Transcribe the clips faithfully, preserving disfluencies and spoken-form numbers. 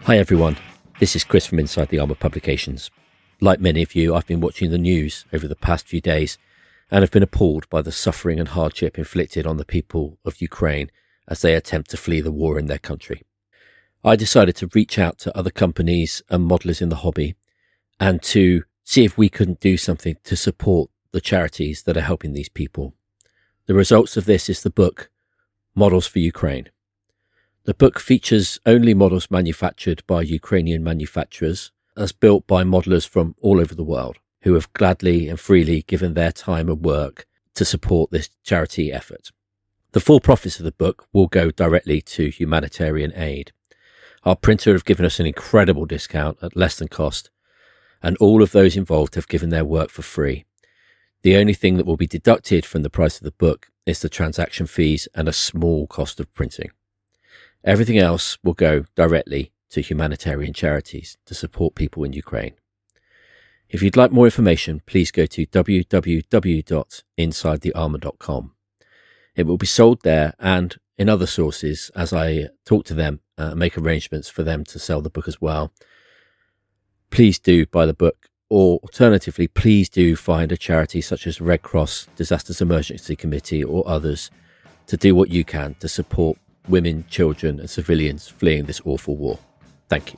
Hi everyone, this is Chris from Inside the Armour Publications. Like many of you, I've been watching the news over the past few days and have been appalled by the suffering and hardship inflicted on the people of Ukraine as they attempt to flee the war in their country. I decided to reach out to other companies and modelers in the hobby and to see if we couldn't do something to support the charities that are helping these people. The results of this is the book, Models for Ukraine. The book features only models manufactured by Ukrainian manufacturers, as built by modelers from all over the world, who have gladly and freely given their time and work to support this charity effort. The full profits of the book will go directly to humanitarian aid. Our printer have given us an incredible discount at less than cost, and all of those involved have given their work for free. The only thing that will be deducted from the price of the book is the transaction fees and a small cost of printing. Everything else will go directly to humanitarian charities to support people in Ukraine. If you'd like more information, please go to w w w dot inside the armour dot com. It will be sold there and in other sources as I talk to them and uh, make arrangements for them to sell the book as well. Please do buy the book, or alternatively, please do find a charity such as Red Cross, Disasters Emergency Committee or others to do what you can to support women, children and civilians fleeing this awful war. Thank you.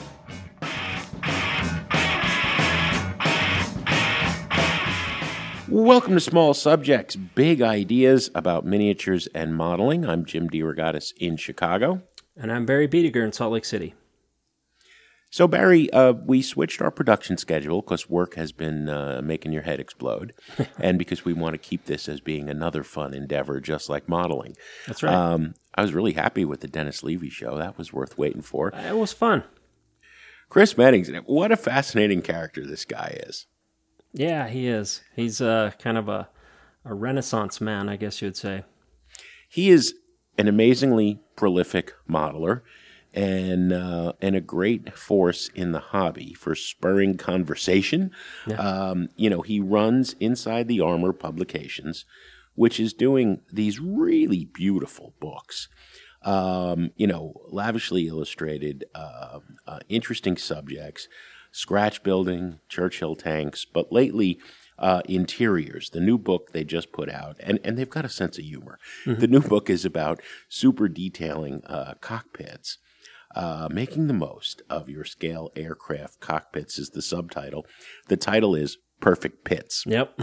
Welcome to Small Subjects, Big Ideas about Miniatures and Modeling. I'm Jim DeRogatis in Chicago. And I'm Barry Biediger in Salt Lake City. So, Barry, uh, we switched our production schedule because work has been uh, making your head explode, and because we want to keep this as being another fun endeavor, just like modeling. That's right. Um, I was really happy with the Dennis Levy show. That was worth waiting for. It was fun. Chris Meddings, what a fascinating character this guy is. Yeah, he is. He's uh, kind of a, a Renaissance man, I guess you'd say. He is an amazingly prolific modeler. And uh, and a great force in the hobby for spurring conversation. Yeah. Um, you know, he runs Inside the Armour Publications, which is doing these really beautiful books. Um, you know, lavishly illustrated, uh, uh, interesting subjects, scratch building, Churchill tanks, but lately uh, interiors. The new book they just put out, and, and they've got a sense of humor. Mm-hmm. The new book is about super detailing uh, cockpits. Uh, making the most of your scale aircraft cockpits is the subtitle. The title is Perfect Pits. Yep.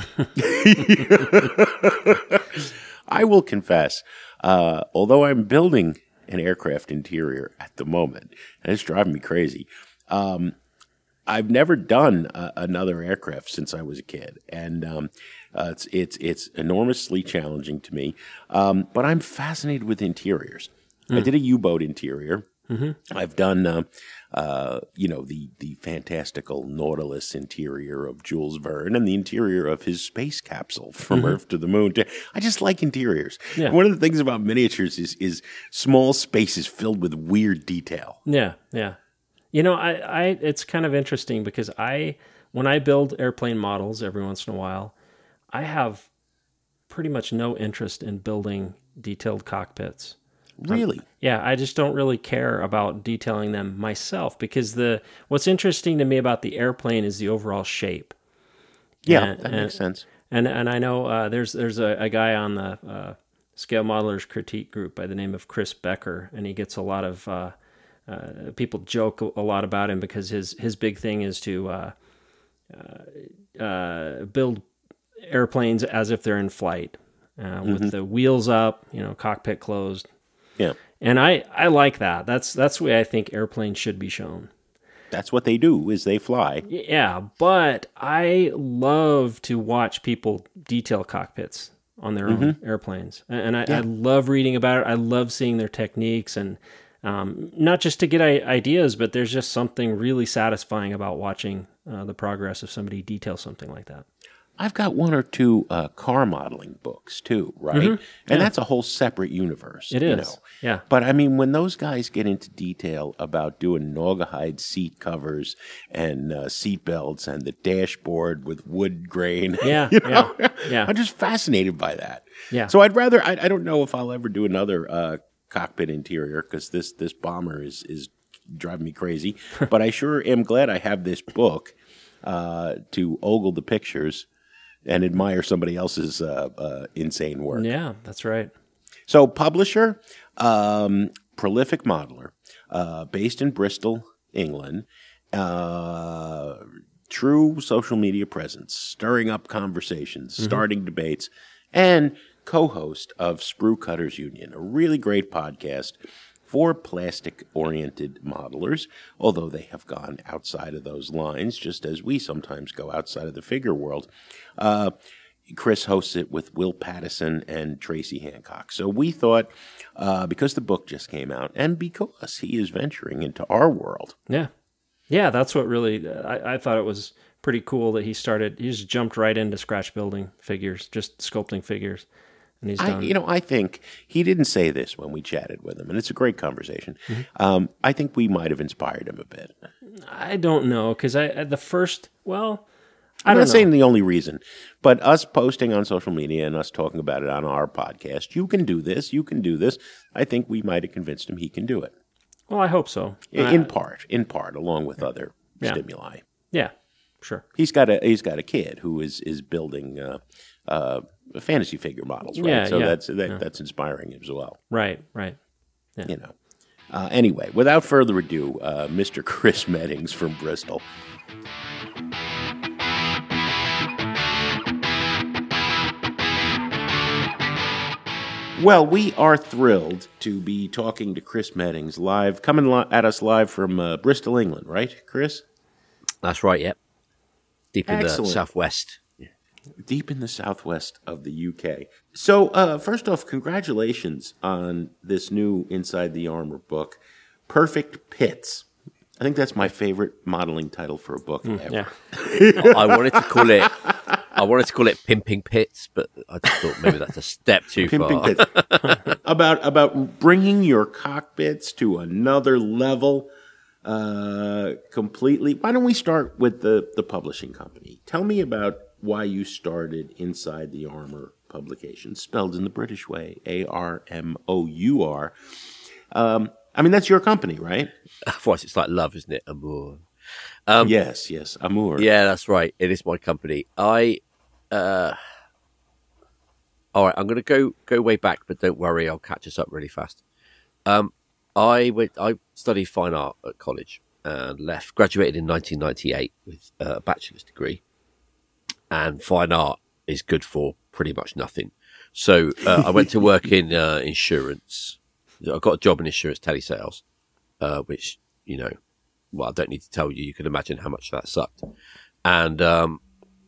I will confess, uh, although I'm building an aircraft interior at the moment, and it's driving me crazy, um, I've never done uh, another aircraft since I was a kid, and um, uh, it's it's it's enormously challenging to me. Um, but I'm fascinated with interiors. Mm. I did a U-boat interior. Mm-hmm. I've done, uh, uh, you know, the, the fantastical Nautilus interior of Jules Verne and the interior of his space capsule from mm-hmm. Earth to the Moon. I just like interiors. Yeah. One of the things about miniatures is is small spaces filled with weird detail. Yeah, yeah. You know, I, I it's kind of interesting because I when I build airplane models every once in a while, I have pretty much no interest in building detailed cockpits. Really? Um, yeah, I just don't really care about detailing them myself because the what's interesting to me about the airplane is the overall shape. Yeah, and, that and, makes sense. And and I know uh, there's there's a, a guy on the uh, Scale Modelers Critique group by the name of Chris Becker, and he gets a lot of uh, uh, people joke a lot about him because his his big thing is to uh, uh, uh, build airplanes as if they're in flight, uh, mm-hmm. with the wheels up, you know, cockpit closed. Yeah. And I, I like that. That's that's the way I think airplanes should be shown. That's what they do, is they fly. Yeah, but I love to watch people detail cockpits on their mm-hmm. own airplanes. And I, yeah. I love reading about it. I love seeing their techniques, and um, not just to get ideas, but there's just something really satisfying about watching uh, the progress of somebody detail something like that. I've got one or two uh, car modeling books too, right? Mm-hmm. And yeah. that's a whole separate universe. It you is, know? yeah. But I mean, when those guys get into detail about doing Naugahyde seat covers and uh, seat belts and the dashboard with wood grain, yeah, you know? yeah, yeah. I'm just fascinated by that. Yeah. So I'd rather. I, I don't know if I'll ever do another uh, cockpit interior because this this bomber is is driving me crazy. But I sure am glad I have this book uh, to ogle the pictures and admire somebody else's uh, uh, insane work. Yeah, that's right. So, publisher, um, prolific modeler, uh, based in Bristol, England, uh, true social media presence, stirring up conversations, mm-hmm. starting debates, and co-host of Sprue Cutters Union, a really great podcast for plastic-oriented modelers, although they have gone outside of those lines, just as we sometimes go outside of the figure world. Uh, Chris hosts it with Will Pattison and Tracy Hancock. So we thought, uh, because the book just came out, and because he is venturing into our world. Yeah. Yeah, that's what really, uh, I, I thought it was pretty cool that he started, he just jumped right into scratch building figures, just sculpting figures. And he's done. I, you know, I think he didn't say this when we chatted with him, and it's a great conversation. Mm-hmm. Um, I think we might have inspired him a bit. I don't know, because I, the first, well... I'm I'm not saying the only reason, but us posting on social media and us talking about it on our podcast, you can do this, you can do this. I think we might have convinced him he can do it. Well, I hope so. In, in uh, part, in part, along with other yeah. stimuli. Yeah, sure. He's got a he's got a kid who is is building uh, uh, fantasy figure models, right? Yeah, so yeah, that's that, yeah. that's inspiring as well. Right, right. Yeah. You know. Uh, anyway, without further ado, uh, Mister Chris Meddings from Bristol. Well, we are thrilled to be talking to Chris Meddings live, coming li- at us live from uh, Bristol, England, right, Chris? That's right, yep. Deep in Excellent. the southwest. Deep in the southwest of the U K. So, uh, first off, congratulations on this new Inside the Armor book, Perfect Pits. I think that's my favorite modeling title for a book mm, ever. Yeah. I wanted to call it... I wanted to call it Pimping Pits, but I just thought maybe that's a step too Pimping far. Pits. about about bringing your cockpits to another level uh, completely. Why don't we start with the, the publishing company? Tell me about why you started Inside the Armor Publications, spelled in the British way, A R M O U R. Um, I mean, that's your company, right? Otherwise, it's like love, isn't it? Amour. Um, yes, yes, Amour. Yeah, that's right. It is my company. I, uh, all right, I'm going to go go way back, but don't worry, I'll catch us up really fast. Um, I went. I studied fine art at college and left. Graduated in nineteen ninety-eight with a bachelor's degree. And fine art is good for pretty much nothing. So uh, I went to work in uh, insurance. I got a job in insurance telesales, uh, which you know. Well, I don't need to tell you. You can imagine how much that sucked. And um,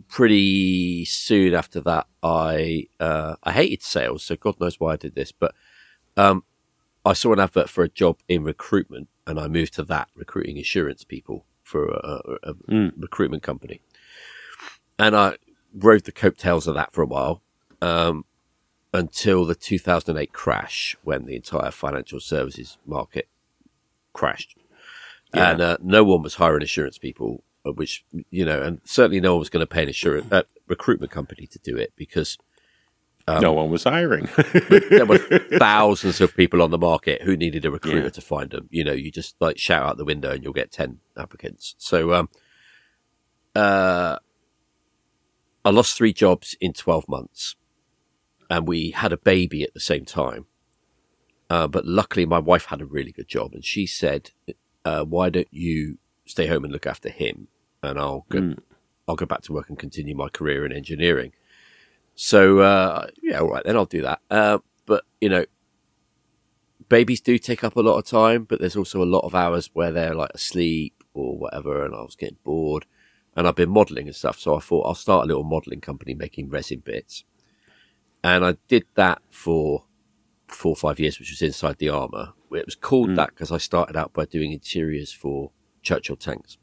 pretty soon after that, I uh, I hated sales, so God knows why I did this. But um, I saw an advert for a job in recruitment, and I moved to that, recruiting insurance people for a, a, a mm. recruitment company. And I rode the coattails of that for a while um, until the two thousand eight crash, when the entire financial services market crashed. Yeah. And uh, no one was hiring insurance people, which, you know, and certainly no one was going to pay an insurance uh, recruitment company to do it because um, no one was hiring. There were thousands of people on the market who needed a recruiter yeah. to find them. You know, you just like shout out the window and you'll get ten applicants. So um, uh, I lost three jobs in twelve months and we had a baby at the same time. Uh, but luckily my wife had a really good job and she said, Uh, why don't you stay home and look after him, and I'll go. Mm. I'll go back to work and continue my career in engineering. So uh, yeah, all right, then I'll do that. Uh, but you know, babies do take up a lot of time, but there's also a lot of hours where they're like asleep or whatever, and I was getting bored. And I've been modelling and stuff, so I thought I'll start a little modelling company making resin bits. And I did that for four or five years, which was Inside the Armour. It was called mm. that because I started out by doing interiors for Churchill tanks.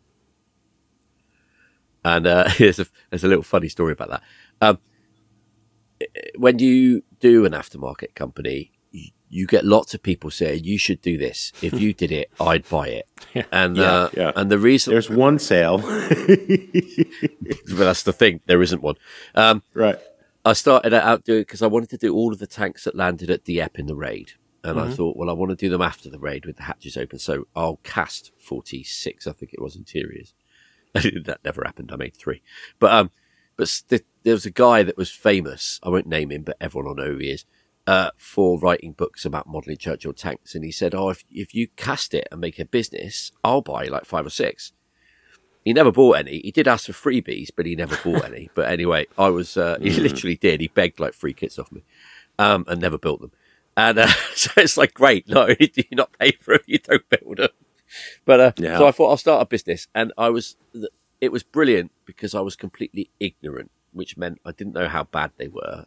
And uh, there's, a, there's a little funny story about that. Um, when you do an aftermarket company, you, you get lots of people saying, you should do this. If you did it, I'd buy it. Yeah. And, yeah, uh, yeah. and the reason... There's one sale. But that's the thing. There isn't one. Um, right. I started out doing because I wanted to do all of the tanks that landed at Dieppe in the raid. And mm-hmm. I thought, well, I want to do them after the raid with the hatches open. So I'll cast forty-six, I think it was, interiors. That never happened. I made three. But um, but st- there was a guy that was famous. I won't name him, but everyone will know who he is, uh, for writing books about modelling Churchill tanks. And he said, oh, if, if you cast it and make a business, I'll buy like five or six. He never bought any. He did ask for freebies, but he never bought any. But anyway, I was, uh, he literally did. He begged like free kits off me, um, and never built them. And uh, so it's like, great, no, do you not pay for them? You don't build them. But uh, yeah. So I thought I'll start a business. And I was, it was brilliant because I was completely ignorant, which meant I didn't know how bad they were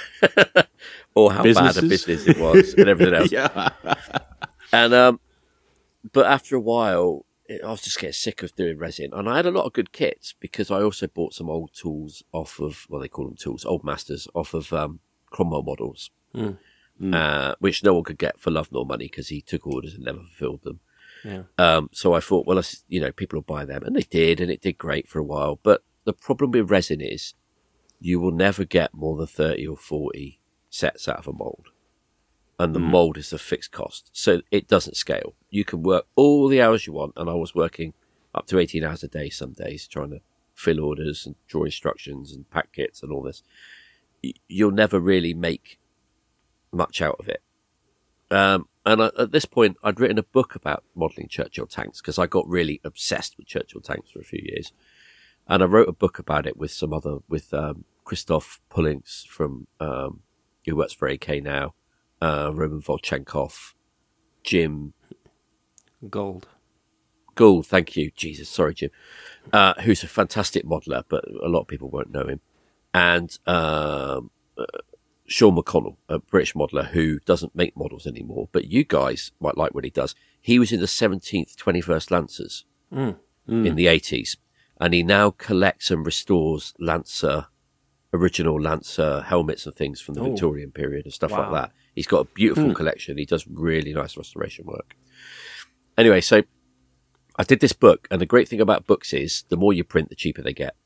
or how Businesses? bad a business it was and everything else. yeah. And, um, but after a while, it, I was just getting sick of doing resin. And I had a lot of good kits because I also bought some old tools off of, well, they call them tools, old masters off of um, Cromwell models. Mm. Mm. Uh, which no one could get for love nor money because he took orders and never fulfilled them. Yeah. Um, so I thought, well, you know, people will buy them, and they did, and it did great for a while. But the problem with resin is you will never get more than thirty or forty sets out of a mold, and the mm. mold is a fixed cost, so it doesn't scale. You can work all the hours you want, and I was working up to eighteen hours a day some days trying to fill orders and draw instructions and pack kits and all this. You'll never really make much out of it. Um, and I, at this point, I'd written a book about modelling Churchill tanks because I got really obsessed with Churchill tanks for a few years. And I wrote a book about it with some other, with um, Christoph Pullings from, um, who works for A K now, uh, Roman Volchenkov, Jim Gold. Gould, thank you. Jesus, sorry, Jim. Uh, who's a fantastic modeller, but a lot of people won't know him. And um, uh, Sean McConnell, a British modeller who doesn't make models anymore, but you guys might like what he does. He was in the seventeenth, twenty-first Lancers mm. Mm. in the eighties, and he now collects and restores Lancer, original Lancer helmets and things from the oh. Victorian period and stuff wow. like that. He's got a beautiful mm. collection. He does really nice restoration work. Anyway, so I did this book, and the great thing about books is the more you print, the cheaper they get.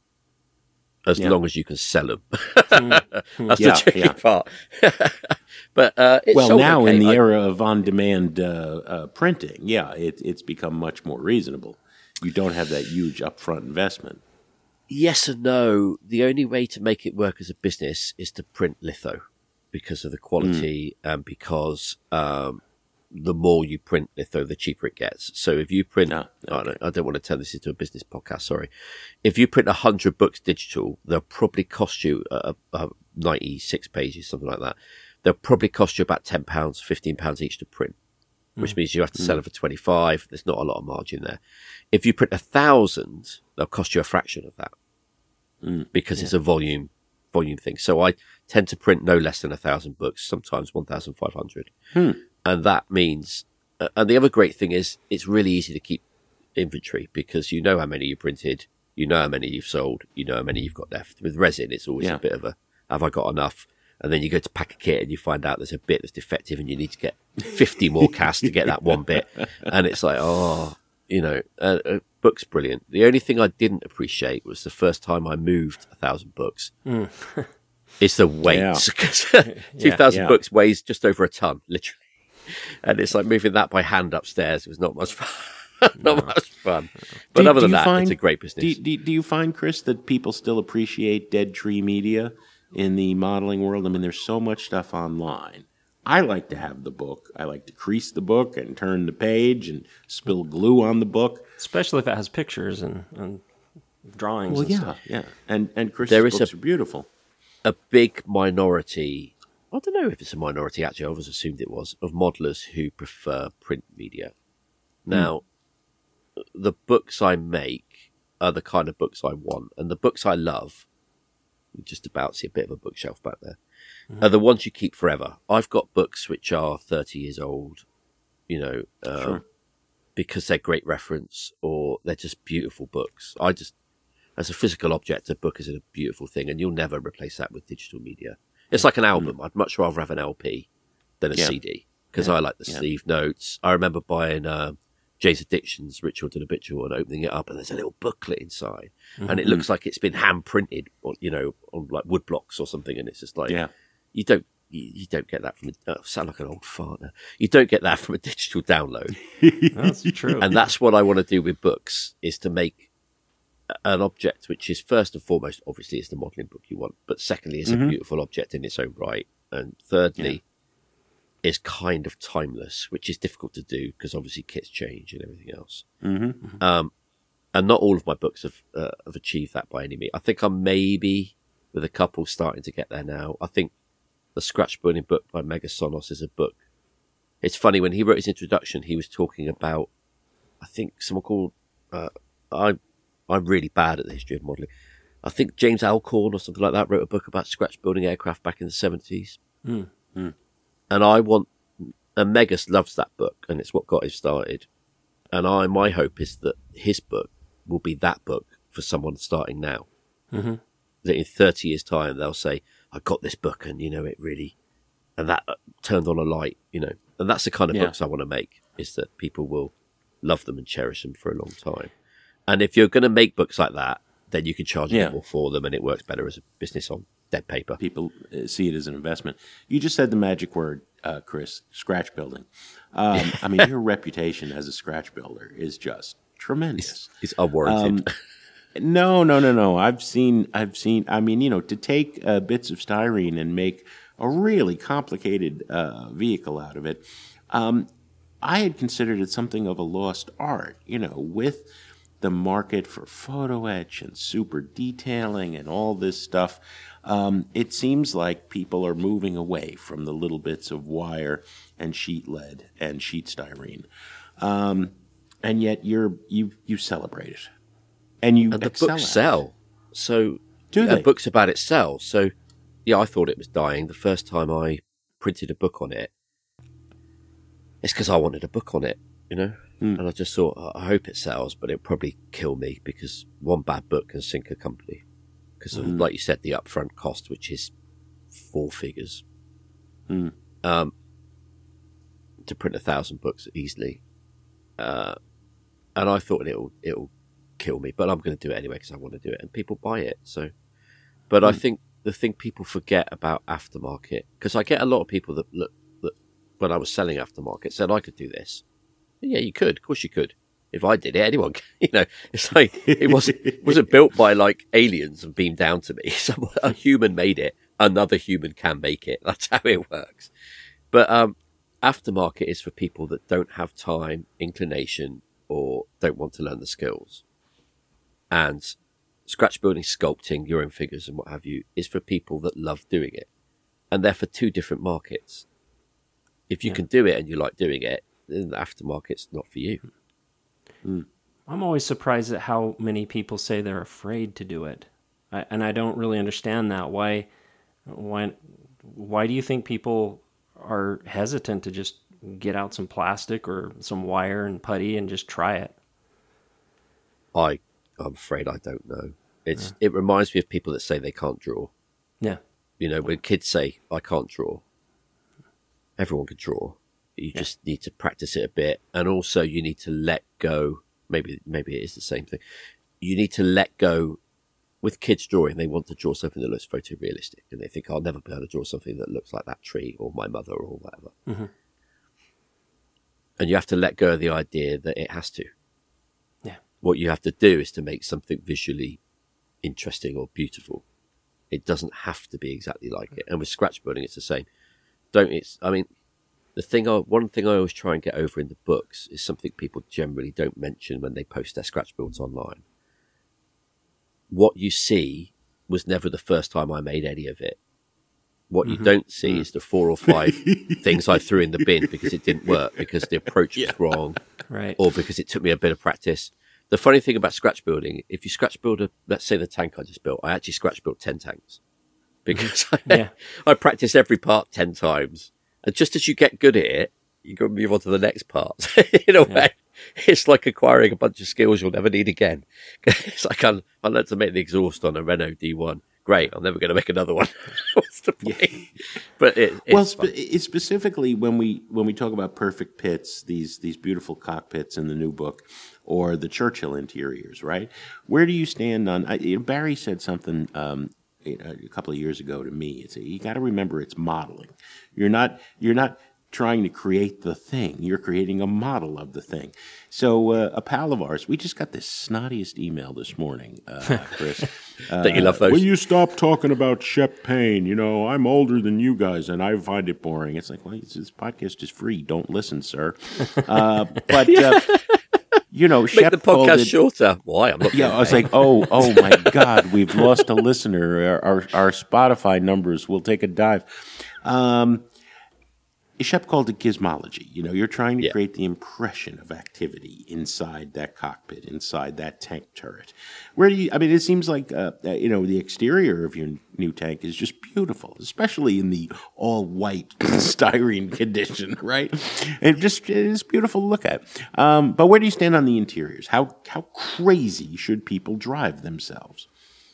As yeah. long as you can sell them. That's yeah, the tricky yeah. part. But uh, it's Well, now okay. in the I, era of on-demand uh, uh, printing, yeah, it, it's become much more reasonable. You don't have that huge upfront investment. Yes and no. The only way to make it work as a business is to print litho because of the quality mm. and because um, the more you print litho, the cheaper it gets. So if you print, no, okay. I, don't, I don't want to turn this into a business podcast, sorry. If you print one hundred books digital, they'll probably cost you uh, uh, ninety-six pages, something like that. They'll probably cost you about ten pounds, fifteen pounds each to print, which mm. means you have to sell mm. it for twenty-five. There's not a lot of margin there. If you print a thousand, they'll cost you a fraction of that mm. because yeah. it's a volume volume thing. So I tend to print no less than a thousand books, sometimes one thousand five hundred. Hmm. And that means, uh, and the other great thing is it's really easy to keep inventory because you know how many you printed, you know how many you've sold, you know how many you've got left. With resin, it's always yeah. a bit of a, have I got enough? And then you go to pack a kit and you find out there's a bit that's defective and you need to get fifty more casts to get that one bit. And it's like, oh, you know, uh, a book's brilliant. The only thing I didn't appreciate was the first time I moved a thousand books. Mm. It's the weight. Yeah. two thousand yeah, yeah. books weighs just over a ton, literally. And it's like moving that by hand upstairs. It was not much fun. not no. much fun. But do, other than that, find, it's a great business. Do, do, do you find, Chris, that people still appreciate Dead Tree Media in the modeling world? I mean, there's so much stuff online. I like to have the book. I like to crease the book and turn the page and spill glue on the book. Especially if it has pictures and, and drawings well, and yeah, stuff. yeah. And, and Chris's there is books a, are beautiful. A big minority... I don't know if it's a minority, actually, I always assumed it was, of modelers who prefer print media. Now, mm. the books I make are the kind of books I want, and the books I love, you just about see a bit of a bookshelf back there, mm. are the ones you keep forever. I've got books which are thirty years old, you know, um, sure. because they're great reference, or they're just beautiful books. I just, as a physical object, a book is a beautiful thing, and you'll never replace that with digital media. It's like an album. I'd much rather have an L P than a yeah. C D because yeah. I like the yeah. sleeve notes. I remember buying uh, Jay's Addictions, Ritual to the Habitual, and opening it up, and there's a little booklet inside, mm-hmm. and it looks like it's been hand printed, on, you know, on like wood blocks or something. And it's just like, yeah. you don't you, you don't get that from. A, uh, sound like an old fart now. You don't get that from a digital download. That's true. And that's what I want to do with books: is to make an object which is first and foremost, obviously, it's the modelling book you want, but secondly, it's mm-hmm. a beautiful object in its own right, and thirdly, yeah. is kind of timeless, which is difficult to do because obviously kits change and everything else. Mm-hmm. Um, and not all of my books have uh, have achieved that by any means. I think I'm maybe with a couple starting to get there now. I think the Scratchbuilding book by Megasonos is a book. It's funny, when he wrote his introduction, he was talking about, I think someone called uh, I. I'm really bad at the history of modelling. I think James Alcorn or something like that wrote a book about scratch building aircraft back in the seventies. Mm. Mm. And I want, and Megas loves that book, and it's what got him started. And I, my hope is that his book will be that book for someone starting now. Mm-hmm. That in thirty years' time, they'll say, I got this book and, you know, it really, and that turned on a light, you know. And that's the kind of yeah. books I want to make, is that people will love them and cherish them for a long time. And if you're going to make books like that, then you can charge yeah. a bit more for them, and it works better as a business on dead paper. People see it as an investment. You just said the magic word, uh, Chris, scratch building. Um, I mean, your reputation as a scratch builder is just tremendous. It's, it's unwarranted. Um, no, no, no, no. I've seen, I've seen, I mean, you know, to take uh, bits of styrene and make a really complicated uh, vehicle out of it, um, I had considered it something of a lost art, you know, with the market for photo etch and super detailing and all this stuff. Um, it seems like people are moving away from the little bits of wire and sheet lead and sheet styrene. Um, and yet you're, you, you celebrate it. And you and the excel books at sell. it. So, Do they? books about it sell. So, yeah, I thought it was dying the first time I printed a book on it. It's because I wanted a book on it, you know? Mm. And I just thought, I hope it sells, but it'll probably kill me, because one bad book can sink a company. Because, mm. like you said, the upfront cost, which is four figures. Mm. Um, to print a thousand books easily. Uh, and I thought it'll it'll kill me, but I'm going to do it anyway because I want to do it, and people buy it. So, But mm. I think the thing people forget about aftermarket, because I get a lot of people that look, that when I was selling aftermarket said I could do this. Yeah, you could. Of course you could. If I did it, anyone can. You know, it's like, it wasn't, it wasn't built by like aliens and beamed down to me. Someone, a human made it. Another human can make it. That's how it works. But um, aftermarket is for people that don't have time, inclination, or don't want to learn the skills. And scratch building, sculpting, your own figures and what have you is for people that love doing it. And they're for two different markets. If you yeah. can do it and you like doing it, then the aftermarket's not for you. Mm. I'm always surprised at how many people say they're afraid to do it. I, and I don't really understand that. Why, why, why do you think people are hesitant to just get out some plastic or some wire and putty and just try it? I, I'm afraid I don't know. It's yeah. It reminds me of people that say they can't draw. Yeah. You know, when kids say, I can't draw, everyone can draw. You yeah. just need to practice it a bit. And also you need to let go. Maybe, maybe it is the same thing. You need to let go. With kids drawing, they want to draw something that looks photorealistic. And they think, I'll never be able to draw something that looks like that tree or my mother or whatever. Mm-hmm. And you have to let go of the idea that it has to. Yeah. What you have to do is to make something visually interesting or beautiful. It doesn't have to be exactly like it. And with scratch building, it's the same. Don't it's? I mean, the thing. I, one thing I always try and get over in the books is something people generally don't mention when they post their scratch builds online. What you see was never the first time I made any of it. What mm-hmm. you don't see mm. is the four or five things I threw in the bin because it didn't work, because the approach yeah. was wrong, right? Or because it took me a bit of practice. The funny thing about scratch building, if you scratch build a, let's say the tank I just built, I actually scratch built ten tanks because I, yeah. I practiced every part ten times. And just as you get good at it, you go move on to the next part. In a yeah. way, it's like acquiring a bunch of skills you'll never need again. It's like I, I learned to make the exhaust on a Renault D one. Great, I'm never going to make another one. What's the point? Yeah. But it, it's well, spe- it's specifically when we when we talk about perfect pits, these these beautiful cockpits in the new book, or the Churchill interiors, right? Where do you stand on? I, Barry said something um, a couple of years ago to me. It's you got to remember it's modeling. You're not you're not trying to create the thing. You're creating a model of the thing. So uh, a pal of ours, we just got this snottiest email this morning, uh, Chris. Uh, Don't you love those? Will you stop talking about Shep Payne? You know, I'm older than you guys, and I find it boring. It's like, well, this podcast is free. Don't listen, sir. Uh, but... Uh, You know, Make Shep the podcast it, shorter. Why? I'm not. Yeah, I was like, oh, oh my God, we've lost a listener. Our, our, our Spotify numbers will take a dive. Um, Shep called it gizmology. You know, you're trying to Yeah. create the impression of activity inside that cockpit, inside that tank turret. Where do you? I mean, it seems like uh, uh, you know the exterior of your new tank is just beautiful, especially in the all white styrene condition, right? It just it is beautiful to look at. Um, but where do you stand on the interiors? How how crazy should people drive themselves?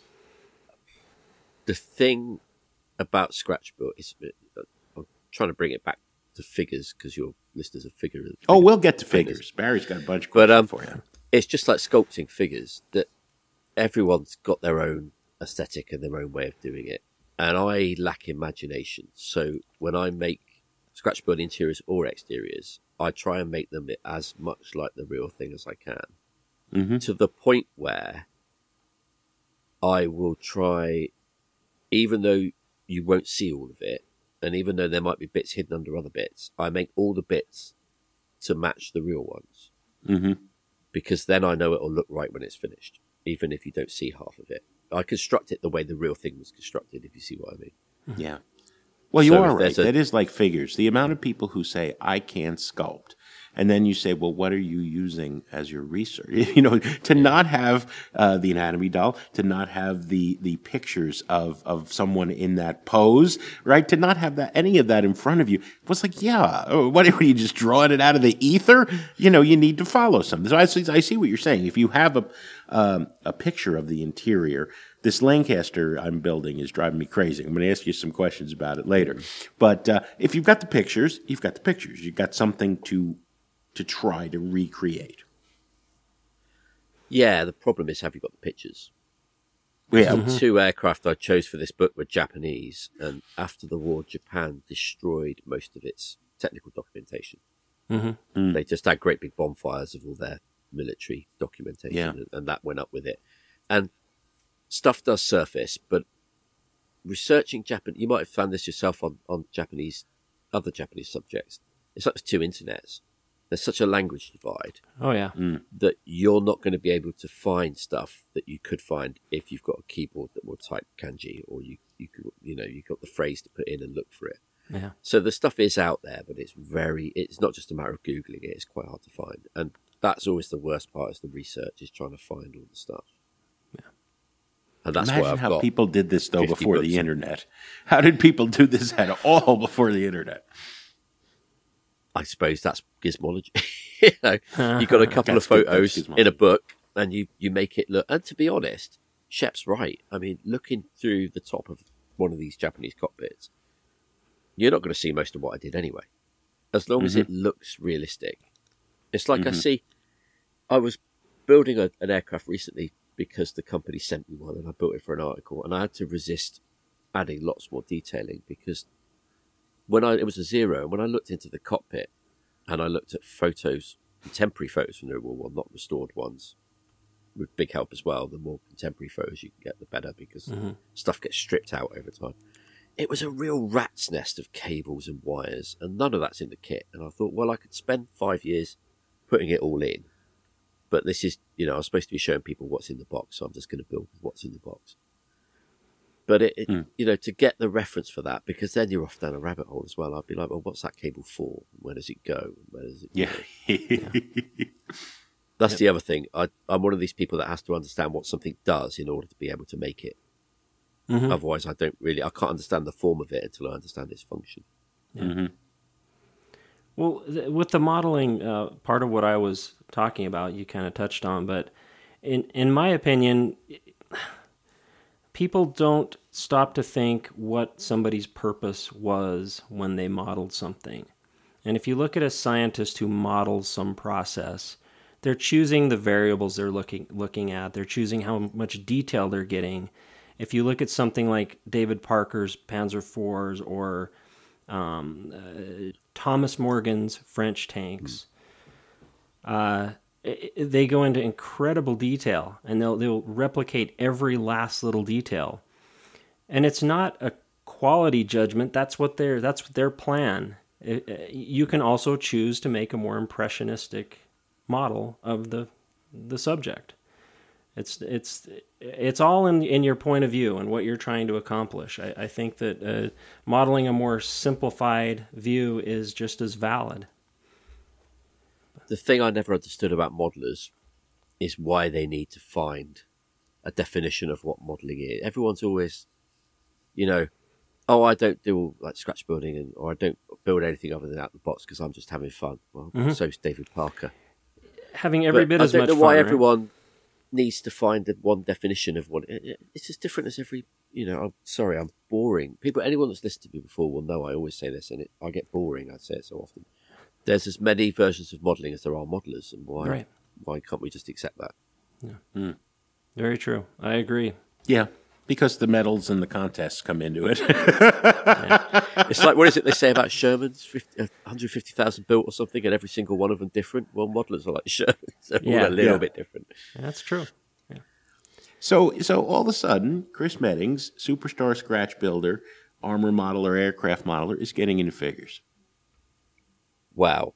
The thing about Scratch Built is, uh, I'm trying to bring it back to figures because your listeners are figure. Oh, we'll get to figures. figures. Barry's got a bunch of questions but, um, for you. It's just like sculpting figures that everyone's got their own aesthetic and their own way of doing it. And I lack imagination. So when I make Scratch Built interiors or exteriors, I try and make them as much like the real thing as I can. Mm-hmm. To the point where I will try, even though you won't see all of it, and even though there might be bits hidden under other bits, I make all the bits to match the real ones. Mm-hmm. Because then I know it'll look right when it's finished, even if you don't see half of it. I construct it the way the real thing was constructed, if you see what I mean. Yeah. Well, you So are if right. there's a- That is like figures. The amount of people who say, I can't sculpt. And then you say, well, what are you using as your research? You know, to not have uh, the anatomy doll, to not have the the pictures of, of someone in that pose, right? To not have that any of that in front of you. It was like, yeah, oh, what are you just drawing it out of the ether? You know, you need to follow something. So I see, I see what you're saying. If you have a um, a picture of the interior, this Lancaster I'm building is driving me crazy. I'm going to ask you some questions about it later. But uh, if you've got the pictures, you've got the pictures. You've got something to to try to recreate. Yeah, the problem is, have you got the pictures? Yeah. The two aircraft I chose for this book were Japanese, and after the war, Japan destroyed most of its technical documentation. Mm-hmm. Mm. They just had great big bonfires of all their military documentation, Yeah. and, and that went up with it. And stuff does surface, but researching Japan, you might have found this yourself on, on Japanese, other Japanese subjects. It's like there's two internets. There's such a language divide Oh yeah. that you're not going to be able to find stuff that you could find if you've got a keyboard that will type kanji, or you you could, you know, you've got the phrase to put in and look for it. Yeah. So the stuff is out there, but it's very, it's not just a matter of Googling it, it's quite hard to find. And that's always the worst part, is the research, is trying to find all the stuff. Yeah. And that's Imagine why I've how got people did this, though, fifty before books. the internet. How did people do this at all before the internet? I suppose that's gizmology. You know, you got a couple of That's good, that's photos gizmology. in a book, and you, you make it look. And to be honest, Shep's right. I mean, looking through the top of one of these Japanese cockpits, you're not going to see most of what I did anyway. As long as Mhm. it looks realistic. It's like I Mhm. see, I was building a, an aircraft recently because the company sent me one, and I built it for an article, and I had to resist adding lots more detailing because when I it was a zero, and when I looked into the cockpit and I looked at photos, contemporary photos from the World War One, not restored ones, with big help as well. The more contemporary photos you can get, the better, because Mm-hmm. stuff gets stripped out over time. It was a real rat's nest of cables and wires, and none of that's in the kit. And I thought, well, I could spend five years putting it all in, but this is, you know, I was supposed to be showing people what's in the box, so I'm just going to build what's in the box. But it, it Mm. you know, to get the reference for that, because then you're off down a rabbit hole as well. I'd be like, well, what's that cable for? Where does it go? Where does it Yeah. That's the other thing. I, I'm one of these people that has to understand what something does in order to be able to make it. Mm-hmm. Otherwise, I don't really, I can't understand the form of it until I understand its function. Mhm. Well, th- with the modeling, uh, part of what I was talking about, you kind of touched on, but in in my opinion, people don't stop to think what somebody's purpose was when they modeled something. And if you look at a scientist who models some process, they're choosing the variables they're looking looking at. They're choosing how much detail they're getting. If you look at something like David Parker's Panzer fours or um, uh, Thomas Morgan's French tanks, uh, it, it, they go into incredible detail, and they'll they'll replicate every last little detail. And it's not a quality judgment. That's what their that's their plan. It, it, you can also choose to make a more impressionistic model of the the subject. It's it's it's all in in your point of view and what you're trying to accomplish. I, I think that uh, modeling a more simplified view is just as valid. The thing I never understood about modelers is why they need to find a definition of what modelling is. Everyone's always, you know, oh, I don't do like scratch building, and or I don't build anything other than out the box because I'm just having fun. Well, mm-hmm. so's David Parker. Having every but bit I as much fun. I don't know why right? everyone needs to find the one definition of what it, it's as different as every. You know, I'm sorry, I'm boring. People, anyone that's listened to me before will know I always say this, and it, I get boring. I say it so often. There's as many versions of modelling as there are modellers, and why right. why can't we just accept that? Yeah. Mm. Very true. I agree. Yeah, because the medals and the contests come into it. yeah. It's like, what is it they say about Shermans? one hundred fifty thousand built or something, and every single one of them different? Well, modellers are like Shermans. They're yeah. all a little yeah. bit different. That's true. Yeah. So, so all of a sudden, Chris Meddings, superstar scratch builder, armor modeler, aircraft modeler, is getting into figures. Wow.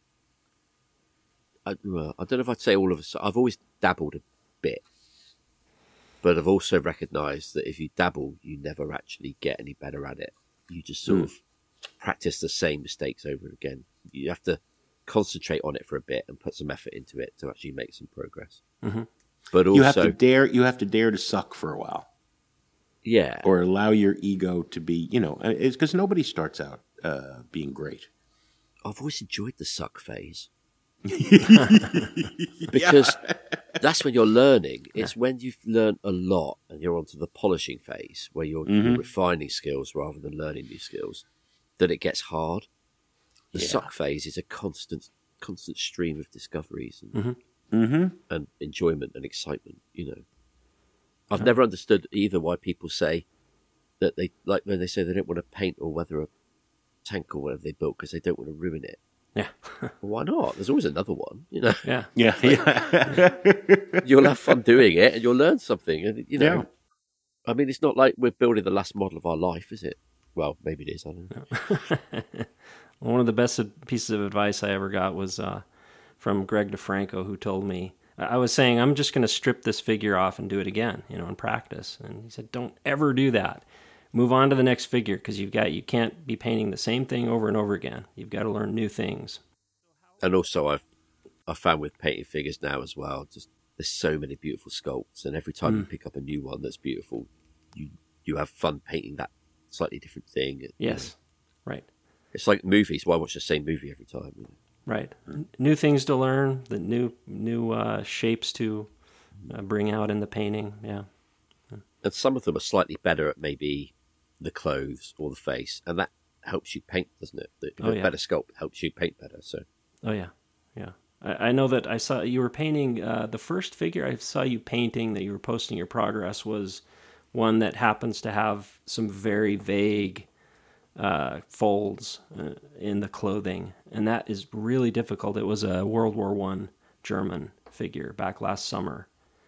I, well, I don't know if I'd say all of a sudden. I've always dabbled a bit. But I've also recognised that if you dabble, you never actually get any better at it. You just sort mm. of practice the same mistakes over and again. You have to concentrate on it for a bit and put some effort into it to actually make some progress. Mm-hmm. But also, you have to dare. You have to dare to suck for a while. Yeah. Or allow your ego to be, you know, it's because nobody starts out uh, being great. I've always enjoyed the suck phase. Because yeah. that's when you're learning. It's yeah. when you've learned a lot and you're onto the polishing phase where you're, mm-hmm. you're refining skills rather than learning new skills that it gets hard. The yeah. suck phase is a constant constant stream of discoveries and, mm-hmm. Mm-hmm. and enjoyment and excitement, you know. I've yeah. never understood either why people say that they, like when they say they don't want to paint or weather a tank or whatever they built because they don't want to ruin it. Yeah. Well, why not? There's always another one, you know. Yeah. Yeah. yeah. You'll have fun doing it and you'll learn something. And, you know, yeah. I mean, it's not like we're building the last model of our life, is it? Well, maybe it is. I don't know. One of the best pieces of advice I ever got was uh, from Greg DeFranco, who told me, I was saying, I'm just going to strip this figure off and do it again, you know, in practice. And he said, don't ever do that. Move on to the next figure because you've got you can't be painting the same thing over and over again. You've got to learn new things. And also, I've I found with painting figures now as well, just there's so many beautiful sculpts, and every time mm. you pick up a new one that's beautiful, you you have fun painting that slightly different thing. Yes, know. Right. It's like movies. Why watch the same movie every time? You know? Right. New things to learn, the new new uh, shapes to uh, bring out in the painting. Yeah. And some of them are slightly better at maybe the clothes or the face, and that helps you paint, doesn't it? The oh, yeah. better sculpt helps you paint better. So. Oh yeah, yeah. I, I know that I saw you were painting uh, the first figure I saw you painting that you were posting your progress was one that happens to have some very vague uh, folds uh, in the clothing, and that is really difficult. It was a World War One German figure back last summer.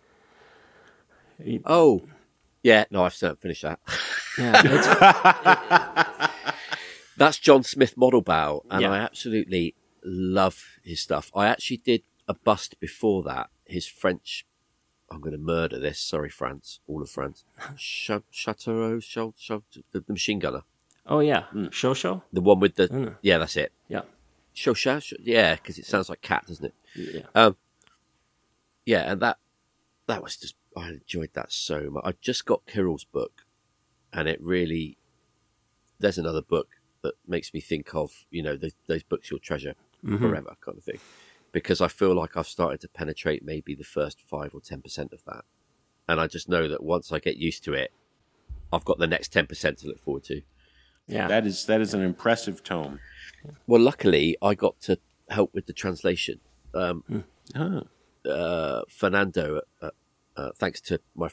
Oh, yeah. No, I've still finished that. Yeah, it's, that's John Smith Model Bow, and yeah. I absolutely love his stuff. I actually did a bust before that. His French, I'm going to murder this. Sorry, France, all of France. Ch- Chateau, Ch- Ch- the, the machine gunner. Oh yeah, mm. Shosho. The one with the mm. yeah, that's it. Yeah, Shosha, yeah, because it sounds like cat, doesn't it? Yeah. Um, yeah, and that that was just I enjoyed that so much. I just got Kirill's book. And it really, there's another book that makes me think of, you know, the, those books you'll treasure mm-hmm. forever kind of thing. Because I feel like I've started to penetrate maybe the first five or ten percent of that. And I just know that once I get used to it, I've got the next ten percent to look forward to. Yeah. That is that is an impressive tome. Well, luckily, I got to help with the translation. Um, mm. oh. uh, Fernando, uh, uh, thanks to my friend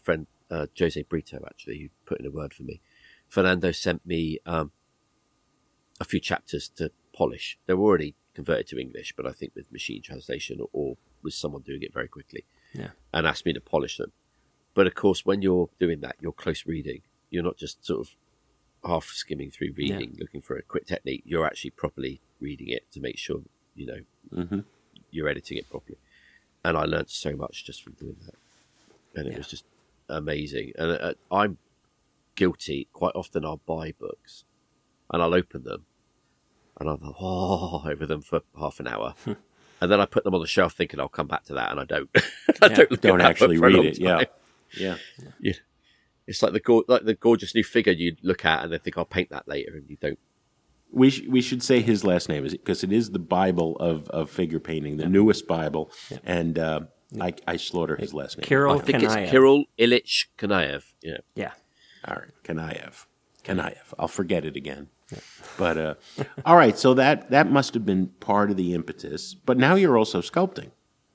uh, Jose Brito, actually, who put in a word for me. Fernando sent me um, a few chapters to polish. They were already converted to English, but I think with machine translation or, or with someone doing it very quickly, yeah. and asked me to polish them. But of course, when you're doing that, you're close reading. You're not just sort of half skimming through reading, yeah. looking for a quick technique. You're actually properly reading it to make sure, you know, mm-hmm. you're editing it properly. And I learned so much just from doing that. And it yeah. was just amazing. And uh, I'm guilty. Quite often I'll buy books and I'll open them and I'll go, oh, over them for half an hour. And then I put them on the shelf thinking I'll come back to that, and I don't. I yeah. don't, don't actually read it. Yeah. yeah. Yeah. It's like the go- like the gorgeous new figure you look at and then think I'll paint that later, and you don't. We sh- we should say his last name is because it is the Bible of, of figure painting, the yeah. newest Bible, yeah. and uh, yeah. I I slaughter his last name. Kirill I think Kanaev. it's Kirill Ilyich Kanaev. Yeah. Yeah. All right, Kanaev. Kanaev. I'll forget it again. Yeah. But uh, all right, so that that must have been part of the impetus. But now you're also sculpting.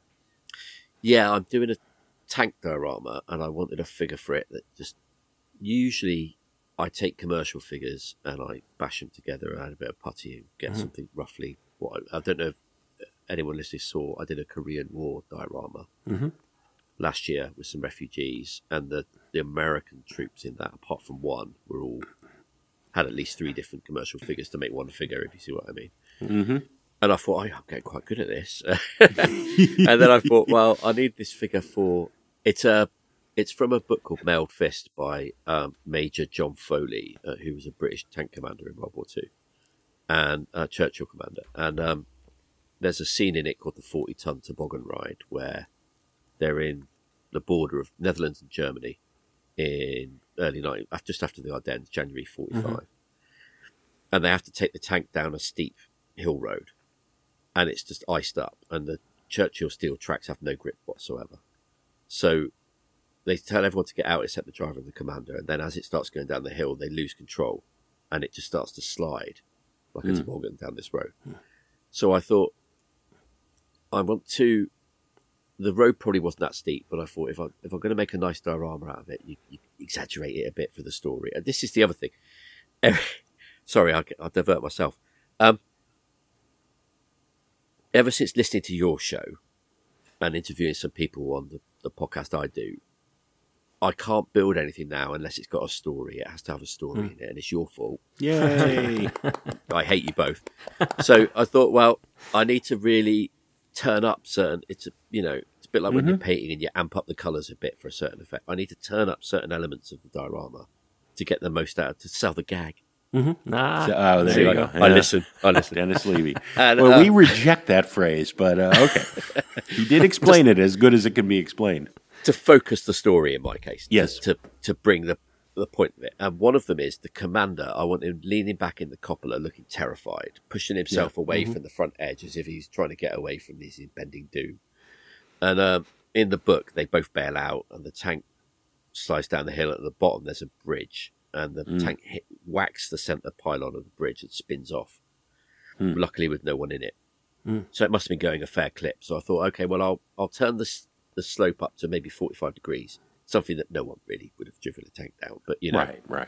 Yeah, I'm doing a tank diorama, and I wanted a figure for it that just usually. I take commercial figures and I bash them together and add a bit of putty and get mm-hmm. something roughly what I, I don't know if anyone listening saw. I did a Korean War diorama mm-hmm. last year with some refugees, and the, the American troops in that, apart from one, were all had at least three different commercial figures to make one figure, if you see what I mean. Mm-hmm. And I thought, oh, I'm getting quite good at this. And then I thought, well, I need this figure for it's a. It's from a book called Mailed Fist by um, Major John Foley, uh, who was a British tank commander in World War Two, and uh, Churchill commander. And um, there's a scene in it called the forty-ton toboggan ride, where they're in the border of Netherlands and Germany in early night, just after the Ardennes, January forty-five, mm-hmm. and they have to take the tank down a steep hill road, and it's just iced up, and the Churchill steel tracks have no grip whatsoever. So they tell everyone to get out except the driver and the commander, and then as it starts going down the hill, they lose control, and it just starts to slide like a mm. toboggan down this road. Mm. So I thought, I want to. The road probably wasn't that steep, but I thought if I if I'm going to make a nice diorama out of it, you, you exaggerate it a bit for the story. And this is the other thing. Sorry, I'll, I'll divert myself. Um, ever since listening to your show and interviewing some people on the, the podcast I do, I can't build anything now unless it's got a story. It has to have a story mm. in it, and it's your fault. Yay! I hate you both. So I thought, well, I need to really turn up certain. It's a, you know, it's a bit like mm-hmm. when you're painting and you amp up the colours a bit for a certain effect. I need to turn up certain elements of the diorama to get the most out, to sell the gag. Mm-hmm. Ah, so, oh, there, there you go. go. I yeah. listen. I listen. Dennis Levy. And, well, uh, we reject that phrase, but uh, okay. He did explain it as good as it can be explained. To focus the story in my case. Yes. To, to bring the the point of it. And one of them is the commander. I want him leaning back in the cupola, looking terrified, pushing himself yeah. away mm-hmm. from the front edge as if he's trying to get away from this impending doom. And um, in the book, they both bail out, and the tank slides down the hill. At the bottom, there's a bridge, and the mm. tank hit, whacks the centre pylon of the bridge and spins off, mm. luckily with no one in it. Mm. So it must have been going a fair clip. So I thought, okay, well, I'll I'll turn this the slope up to maybe forty-five degrees, something that no one really would have driven a tank down. But, you know, right, right.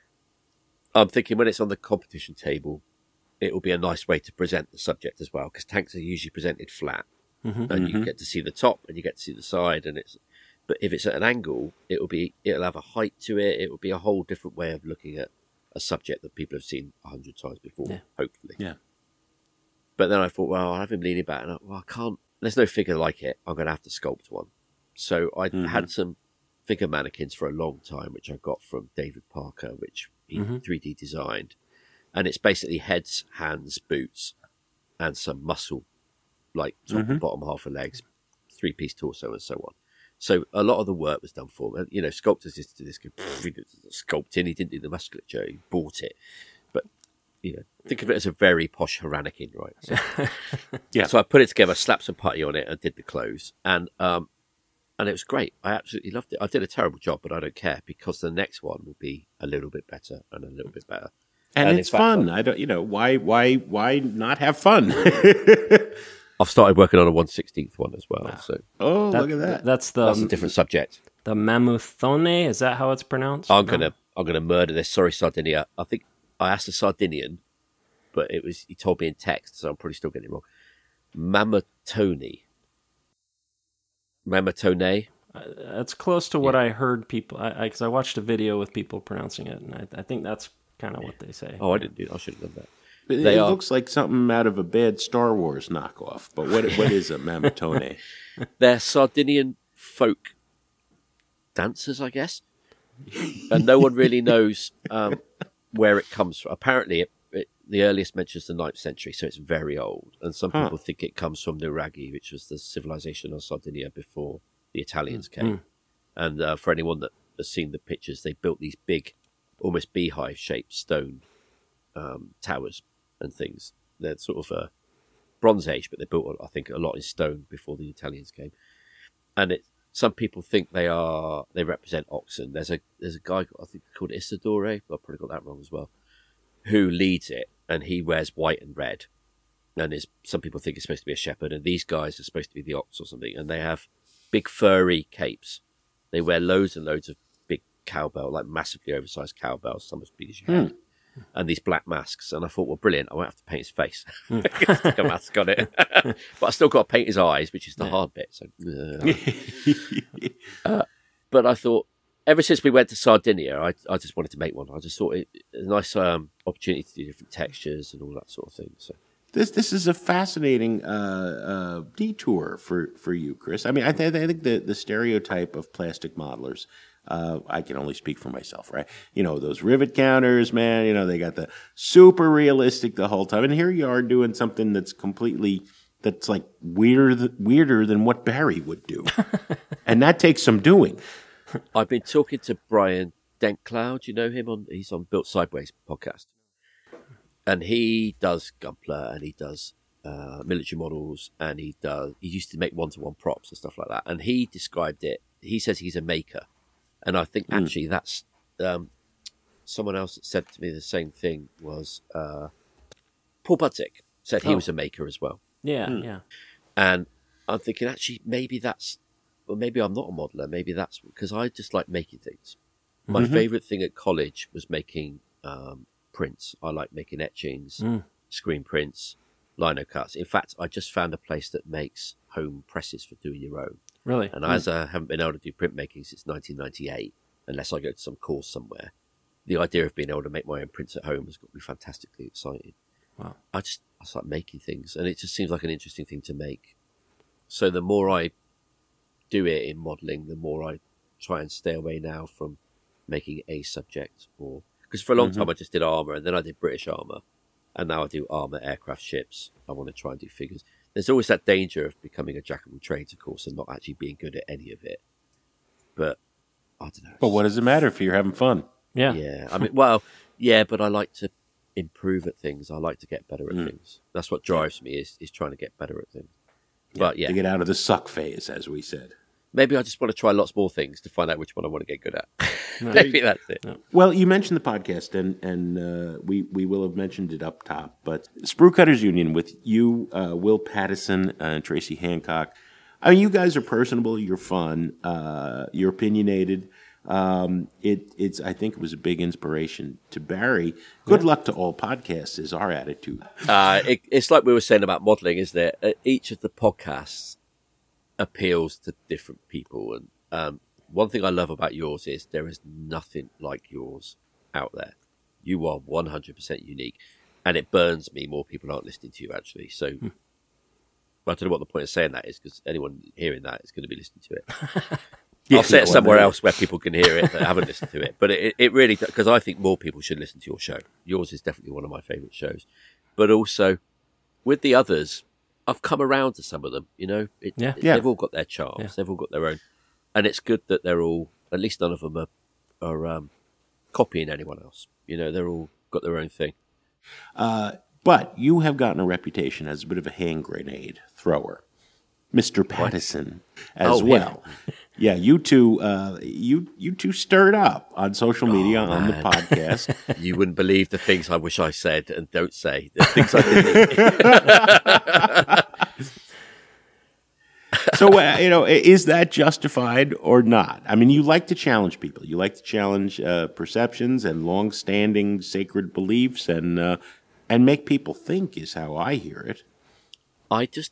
I'm thinking when it's on the competition table, it will be a nice way to present the subject as well, because tanks are usually presented flat, mm-hmm, and mm-hmm. you get to see the top and you get to see the side, and it's. But if it's at an angle, it will be. It'll have a height to it. It will be a whole different way of looking at a subject that people have seen a hundred times before. Yeah. Hopefully, yeah. But then I thought, well, I'll have him leaning back, and I, well, I can't. There's no figure like it. I'm going to have to sculpt one. So I mm-hmm. had some figure mannequins for a long time, which I got from David Parker, which he mm-hmm. three D designed. And it's basically heads, hands, boots, and some muscle, like top mm-hmm. and bottom half of legs, three-piece torso, and so on. So a lot of the work was done for me. You know, sculptors just do this, sculpting. He didn't do the musculature. He bought it. But, you know, think of it as a very posh haranikin, right? So, yeah. So I put it together, slapped some putty on it, and did the clothes. And um, and it was great. I absolutely loved it. I did a terrible job, but I don't care, because the next one will be a little bit better and a little bit better. And, and it's fact, fun. I don't, you know, why, why, why not have fun? I've started working on a one sixteenth one as well. Wow. So oh, that, look at that. That's the that's a different subject. the Mamuthone. Is that how it's pronounced? I'm gonna I'm gonna murder this. Sorry, Sardinia. I think I asked a Sardinian, but it was he told me in text, so I'm probably still getting it wrong. Mamatone. Mamatone. Uh, that's close to what yeah. I heard people. I because I, I watched a video with people pronouncing it, and I, I think that's kind of what they say. Oh, I didn't do. I should have done that. It, it looks like something out of a bad Star Wars knockoff. But what what is a Mamatone? They're Sardinian folk dancers, I guess, and no one really knows um, where it comes from. Apparently, it, it, the earliest mentions the ninth century, so it's very old. And some huh. people think it comes from Nuraghi, which was the civilization of Sardinia before the Italians came. Mm. And uh, for anyone that has seen the pictures, they built these big, almost beehive-shaped stone um, towers and things. They're sort of a Bronze Age, but they built, I think, a lot in stone before the Italians came. And it, some people think they are they represent oxen. There's a there's a guy I think called Isidore. I probably got that wrong as well. Who leads it, and he wears white and red, and is some people think he's supposed to be a shepherd, and these guys are supposed to be the ox or something, and they have big furry capes. They wear loads and loads of big cowbell, like massively oversized cowbells, some as big as your head. And these black masks, and I thought, well, brilliant, I won't have to paint his face. Stick a mask on it. But I still got to paint his eyes, which is the yeah. hard bit. So, uh. uh, But I thought, ever since we went to Sardinia, I, I just wanted to make one. I just thought it, it was a nice um, opportunity to do different textures and all that sort of thing. So This this is a fascinating uh, uh, detour for, for you, Chris. I mean, I, th- I think the, the stereotype of plastic modelers, Uh, I can only speak for myself, right? You know, those rivet counters, man, you know, they got the super realistic the whole time. And here you are doing something that's completely, that's like weirder, weirder than what Barry would do. And that takes some doing. I've been talking to Brian Denklau. Do you know him? On He's on Built Sideways podcast. And he does Gunpla and he does uh, military models and he does, he used to make one-to-one props and stuff like that. And he described it, he says he's a maker. And I think actually mm. that's um, someone else that said to me the same thing was uh, Paul Budzik said he oh. was a maker as well. Yeah, mm. yeah. And I'm thinking actually maybe that's, well, maybe I'm not a modeler. Maybe that's because I just like making things. My mm-hmm. favorite thing at college was making um, prints. I like making etchings, mm. screen prints, lino cuts. In fact, I just found a place that makes home presses for doing your own. Really? And mm. as I haven't been able to do printmaking since nineteen ninety-eight, unless I go to some course somewhere, the idea of being able to make my own prints at home has got me fantastically excited. Wow. I just, I start making things and it just seems like an interesting thing to make. So the more I do it in modelling, the more I try and stay away now from making a subject or, because for a long mm-hmm. time I just did armour and then I did British armour and now I do armour, aircraft, ships. I want to try and do figures. There's always that danger of becoming a jack of all trades, of course, and not actually being good at any of it. But I don't know. But what does it matter if you're having fun? Yeah. Yeah. I mean, well, yeah, but I like to improve at things. I like to get better at mm. things. That's what drives me is, is trying to get better at things. Yeah, but yeah. To get out of the suck phase, as we said. Maybe I just want to try lots more things to find out which one I want to get good at. No, Maybe that's it. No. Well, you mentioned the podcast, and and uh, we we will have mentioned it up top. But Sprue Cutters Union with you, uh, Will Pattison, uh, and Tracy Hancock. I mean, you guys are personable. You're fun. Uh, you're opinionated. Um, it it's I think it was a big inspiration to Barry. Good yeah. luck to all podcasts is our attitude. Uh, it, it's like we were saying about modelling, isn't it? Uh, each of the podcasts appeals to different people, and um, one thing I love about yours is there is nothing like yours out there. You are one hundred percent unique, and it burns me more people aren't listening to you, actually. So hmm. I don't know what the point of saying that is, because anyone hearing that is going to be listening to it. yeah, I'll say it somewhere else where people can hear it that haven't listened to it. But it, it really, because I think more people should listen to your show. Yours is definitely one of my favourite shows. But also, with the others, I've come around to some of them, you know. It, yeah. It, yeah. They've all got their charms. Yeah. They've all got their own. And it's good that they're all, at least none of them are, are um, copying anyone else. You know, they're all got their own thing. Uh, but you have gotten a reputation as a bit of a hand grenade thrower. Mister Pattison as oh, well. Yeah. yeah, you two uh, you you two stirred up on social media, oh, on man. the podcast. You wouldn't believe the things I wish I said and don't say. The things I didn't. So, uh, you know, is that justified or not? I mean, you like to challenge people. You like to challenge uh, perceptions and long-standing sacred beliefs and uh, and make people think is how I hear it. I just,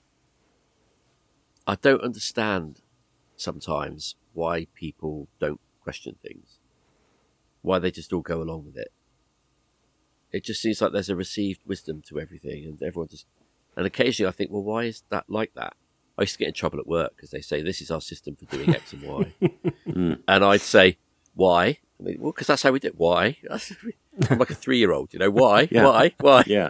I don't understand sometimes why people don't question things, why they just all go along with it. It just seems like there's a received wisdom to everything, and everyone just, and occasionally I think, well, why is that like that? I used to get in trouble at work because they say, this is our system for doing X and Y. mm. And I'd say, why? I mean, well, because that's how we do it. Why? I'm like a three-year-old, you know, why? Yeah. Why? Why? Yeah.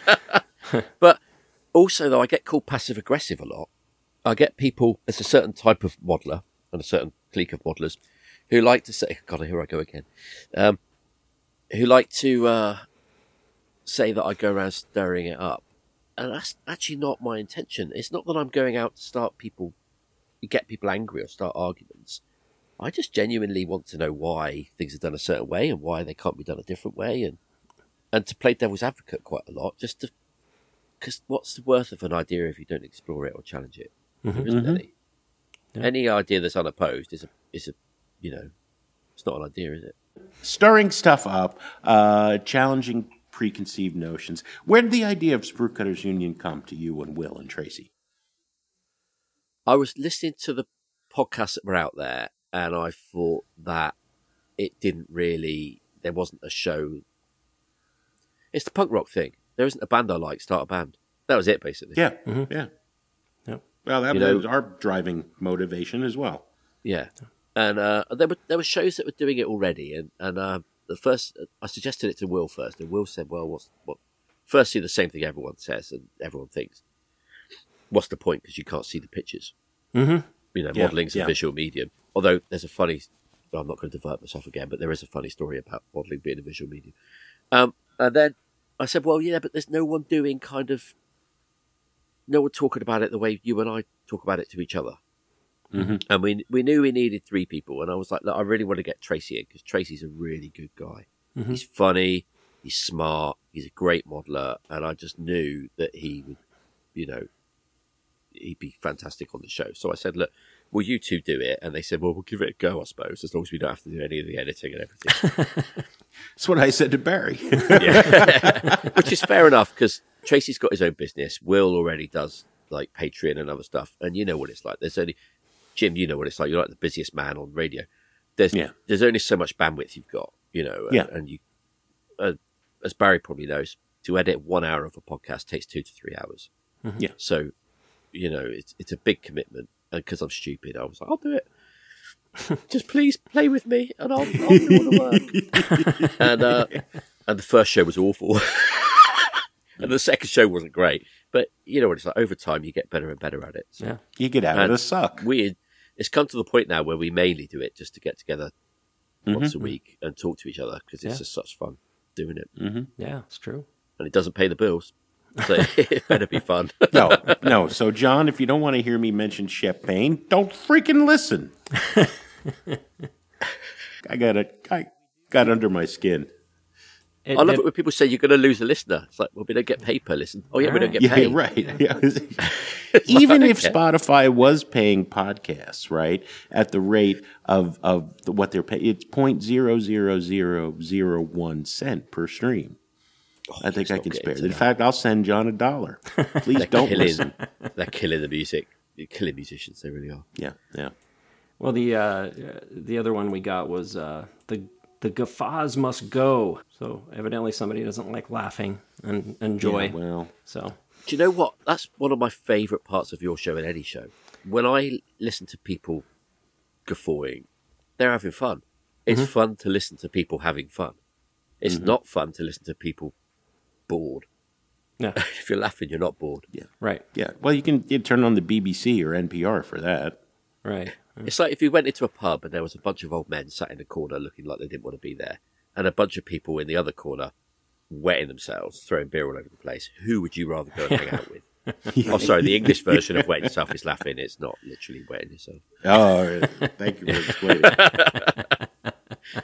But also, though, I get called passive-aggressive a lot. I get people, there's a certain type of modeler and a certain clique of modelers who like to say, God, here I go again, um, who like to uh, say that I go around stirring it up. And that's actually not my intention. It's not that I'm going out to start people, get people angry or start arguments. I just genuinely want to know why things are done a certain way and why they can't be done a different way, and and to play devil's advocate quite a lot, just to, because what's the worth of an idea if you don't explore it or challenge it? Mm-hmm. There isn't mm-hmm. any. Yeah. Any idea that's unopposed is a, is a, you know, it's not an idea, is it? Stirring stuff up, uh, challenging preconceived notions. Where did the idea of Sprue Cutters Union come to you and Will and Tracy? I was listening to the podcasts that were out there, and I thought that it didn't really, there wasn't a show. It's the punk rock thing. There isn't a band I like, start a band. That was it, basically. Yeah, mm-hmm. yeah. yeah. Well, that you was know, our driving motivation as well. Yeah. And uh, there were there were shows that were doing it already, and, and uh, the first, I suggested it to Will first, and Will said, well, what's, what? Firstly, the same thing everyone says and everyone thinks. What's the point? Because you can't see the pictures. Mm-hmm. You know, yeah, modeling's yeah. a visual medium. Although there's a funny, well, I'm not going to divert myself again, but there is a funny story about modelling being a visual medium. Um, and then I said, well, yeah, but there's no one doing kind of, no one talking about it the way you and I talk about it to each other. Mm-hmm. And we we knew we needed three people, and I was like, look, I really want to get Tracy in because Tracy's a really good guy. Mm-hmm. He's funny, he's smart, he's a great modeler, and I just knew that he would, you know, he'd be fantastic on the show. So I said, look, will you two do it? And they said, well, we'll give it a go, I suppose, as long as we don't have to do any of the editing and everything. That's what I said to Barry. Yeah. Which is fair enough, because Tracy's got his own business. Will already does like Patreon and other stuff, and you know what it's like. There's only Jim, you know what it's like. You're like the busiest man on radio. There's yeah. there's only so much bandwidth you've got, you know. And, yeah. and you, uh, as Barry probably knows, to edit one hour of a podcast takes two to three hours. Mm-hmm. Yeah. So, you know, it's it's a big commitment. And because I'm stupid, I was like, I'll do it. Just please play with me, and I'll, I'll do all the work. and uh, and the first show was awful, and the second show wasn't great. But you know what it's like. Over time, you get better and better at it. So. Yeah, you get out of the suck. We it's come to the point now where we mainly do it just to get together mm-hmm. once a week and talk to each other because it's yeah. just such fun doing it. Mm-hmm. Yeah, it's true, and it doesn't pay the bills. So it better be fun. no, no. So, John, if you don't want to hear me mention Shep Payne, don't freaking listen. I got it. I got under my skin. It, I love it, it when people say you're going to lose a listener. It's like, well, we don't get paid per listen. Oh, yeah, right. we don't get yeah, paid. Right. Yeah. Even if Spotify was paying podcasts, right, at the rate of, of what they're paying, it's zero point zero zero zero zero one cent per stream. Oh, I think I can spare it. In that. fact, I'll send John a dollar. Please don't killing, listen. They're killing the music. They're killing musicians. They really are. Yeah, yeah. Well, the uh, the other one we got was uh, the the guffaws must go. So evidently somebody doesn't like laughing and, and joy. Yeah, well, so do you know what? That's one of my favourite parts of your show and any show. When I listen to people guffawing, they're having fun. It's mm-hmm. fun to listen to people having fun. It's mm-hmm. not fun to listen to people bored. Yeah. If you're laughing, you're not bored. Yeah. Right. Yeah. Well, you can you turn on the B B C or N P R for that. Right. It's like if you went into a pub and there was a bunch of old men sat in a corner looking like they didn't want to be there, and a bunch of people in the other corner wetting themselves, throwing beer all over the place. Who would you rather go and hang out with? Oh, sorry, the English version of wetting yourself is laughing. It's not literally wetting yourself. Oh, thank you for explaining.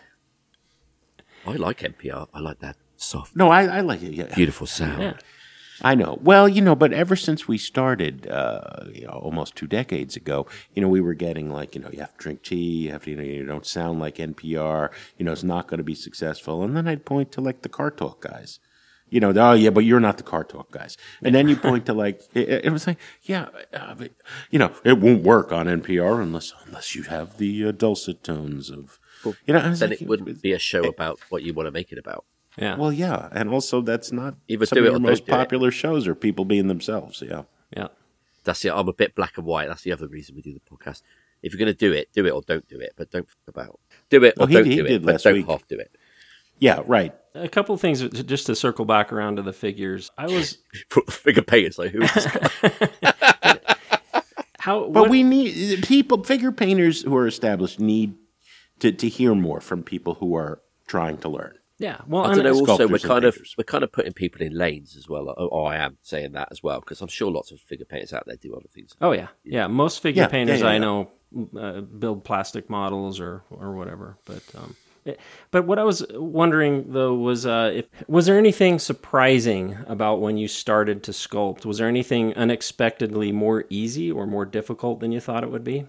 I like N P R. I like that soft. No, I, I like it. Yeah. Beautiful sound. Yeah. I know. Well, you know, but ever since we started, uh, you know, almost two decades ago, you know, we were getting like, you know, you have to drink tea, you have to, you know, you don't sound like N P R, you know, it's not going to be successful. And then I'd point to like the Car Talk guys. You know, oh yeah, but you're not the Car Talk guys. And then you point to like, it, it was like, yeah, uh, but, you know, it won't work on N P R unless unless you have the uh, dulcet tones of, Well, you know. then like, it wouldn't be a show about what you want to make it about. Yeah. Well, yeah, and also that's not Either some do of it your or most don't do it. popular shows are people being themselves. Yeah. Yeah. That's it. I'm a bit black and white. That's the other reason we do the podcast. If you're going to do it, do it or don't do it, but don't f- about. Do it or Well, he- don't he do did it, but last don't week. half do it. Yeah, right. A couple of things just to circle back around to the figures. I was Figure painters, like who is this guy? how But what- we need people, figure painters who are established need to, to hear more from people who are trying to learn. yeah. Well, I and don't know. Also, sculptors we're and kind of painters. we're kind of putting people in lanes as well. Oh, oh, I am saying that as well because I'm sure lots of figure painters out there do other things. Oh yeah, yeah. Most figure Yeah, painters yeah, yeah, I yeah. know uh, build plastic models or or whatever. But um, it- but what I was wondering though was uh, if was there anything surprising about when you started to sculpt? Was there anything unexpectedly more easy or more difficult than you thought it would be?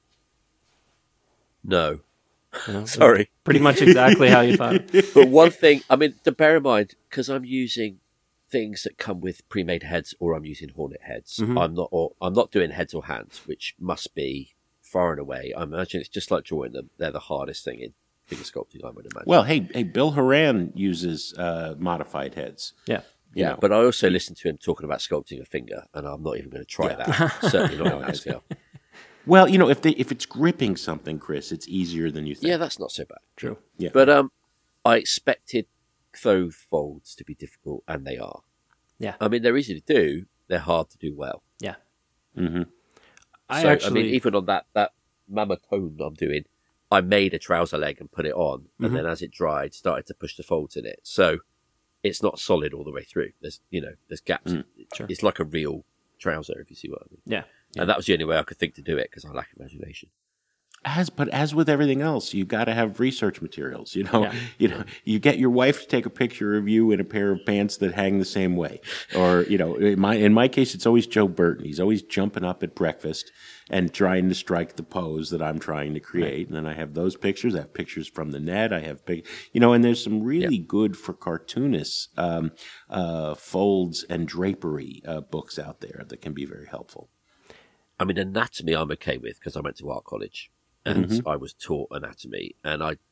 No, You know, sorry. pretty much exactly how you thought. But one thing, I mean, to bear in mind, because I'm using things that come with pre-made heads, or I'm using Hornet heads. Mhm. I'm not, or I'm not doing heads or hands, which must be far and away. I imagine it's just like drawing them. They're the hardest thing in figure sculpting, I would imagine. Well, hey, hey, Bill Horan uses uh, modified heads. Yeah. You yeah, know. but I also listened to him talking about sculpting a finger, and I'm not even going to try Yeah. that. Certainly not on that scale. Well, you know, if they if it's gripping something, Chris, it's easier than you think. Yeah, that's not so bad. True. Yeah. But um, I expected clove folds to be difficult, and they are. Yeah. I mean, they're easy to do. They're hard to do well. Yeah. Mm-hmm. I so, actually I mean, even on that that mammatone I'm doing, I made a trouser leg and put it on, and Mhm. then as it dried, started to push the folds in it. So it's not solid all the way through. There's you know there's gaps. Mm. Sure. It's like a real trouser, if you see what I mean. yeah. And that was the only way I could think to do it because I lack imagination. As but as with everything else, you got to have research materials. You know, Yeah. you know, you get your wife to take a picture of you in a pair of pants that hang the same way, or you know, in my in my case, it's always Joe Burton. He's always jumping up at breakfast and trying to strike the pose that I'm trying to create. And then I have those pictures. I have pictures from the net. I have pic, you know, and there's some really good for cartoonists um, uh, folds and drapery uh, books out there that can be very helpful. I mean, anatomy I'm okay with because I went to art college and Mm-hmm. I was taught anatomy. And I,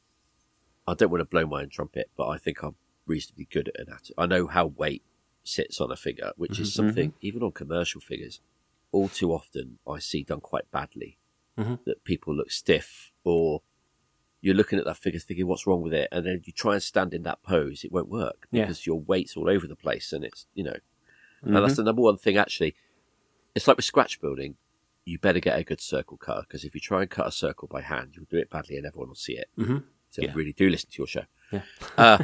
I don't want to blow my own trumpet, but I think I'm reasonably good at anatomy. I know how weight sits on a figure, which is Mm-hmm. something even on commercial figures, all too often I see done quite badly. Mhm. That people look stiff, or you're looking at that figure thinking, "What's wrong with it?" And then you try and stand in that pose, it won't work Yeah. because your weight's all over the place, and it's you know. Mm-hmm. And that's the number one thing, actually. It's like with scratch building. You better get a good circle cutter because if you try and cut a circle by hand, you'll do it badly and everyone will see it. Mhm. So Yeah. really do listen to your show. Yeah. uh,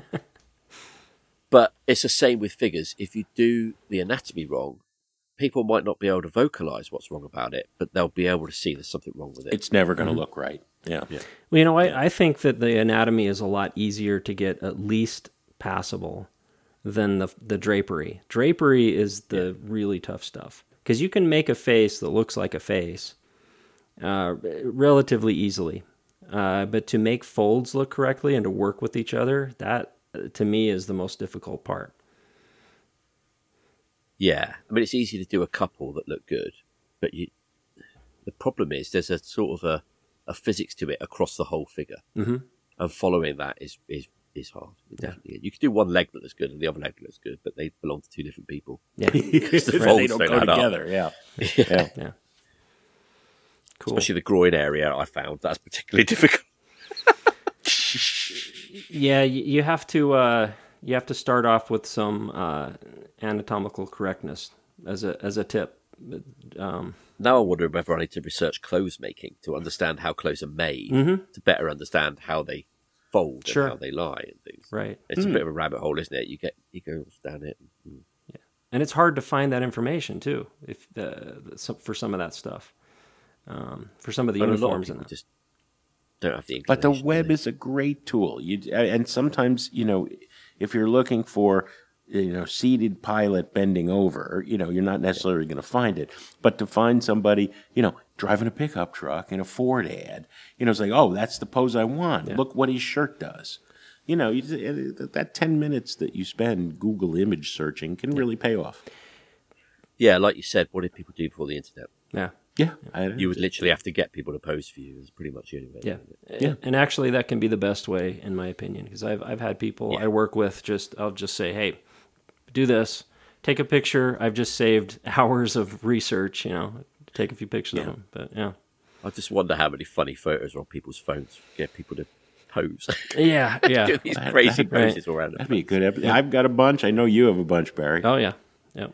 but it's the same with figures. If you do the anatomy wrong, people might not be able to vocalize what's wrong about it, but they'll be able to see there's something wrong with it. It's never going to look right. Yeah. yeah. Well, you know, I, I think that the anatomy is a lot easier to get at least passable than the the drapery. Drapery is the really tough stuff because you can make a face that looks like a face uh, relatively easily, uh, but to make folds look correctly and to work with each other, that uh, to me is the most difficult part. Yeah, I mean, it's easy to do a couple that look good, but you, the problem is there's a sort of a, a physics to it across the whole figure, Mm-hmm. and following that is is is hard. It definitely, you could do one leg that looks good and the other leg that looks good, but they belong to two different people. Yeah, Because the they folds don't don't go add up. together. Yeah. Yeah. yeah. Cool. Especially the groin area, I found that's particularly difficult. Yeah, y- you have to uh, you have to start off with some uh, anatomical correctness as a as a tip. Um, Now I wonder whether I need to research clothes making to understand how clothes are made, Mhm. to better understand how they fold Sure. and how they lie and things. right, It's a bit of a rabbit hole, isn't it? You get you go down it. and- and it's hard to find that information too. If uh, some, for some of that stuff, um, for some of the and a lot of uniforms and people that. just don't have the But the inclination, do web they? is a great tool. You and sometimes you know, if you're looking for you know, seated pilot bending over, you know, you're not necessarily going to find it. But to find somebody, you know, driving a pickup truck in a Ford ad, you know, it's like, oh, that's the pose I want. Yeah. Look what his shirt does. You know, you, that ten minutes that you spend Google image searching can really pay off. Yeah, like you said, what did people do before the internet? Yeah. Yeah. You would literally have to get people to pose for you. It's pretty much the only way. Yeah. Yeah. And actually, that can be the best way, in my opinion, because I've, I've had people yeah. I work with just, I'll just say, hey, do this, take a picture. I've just saved hours of research, you know, take a few pictures yeah. of them. But yeah. I just wonder how many funny photos are on people's phones. Get people to pose. Yeah, yeah. Do these crazy that, poses right. around. That'd be a good episode. Yeah. I've got a bunch. I know you have a bunch, Barry. Oh, yeah. Yeah.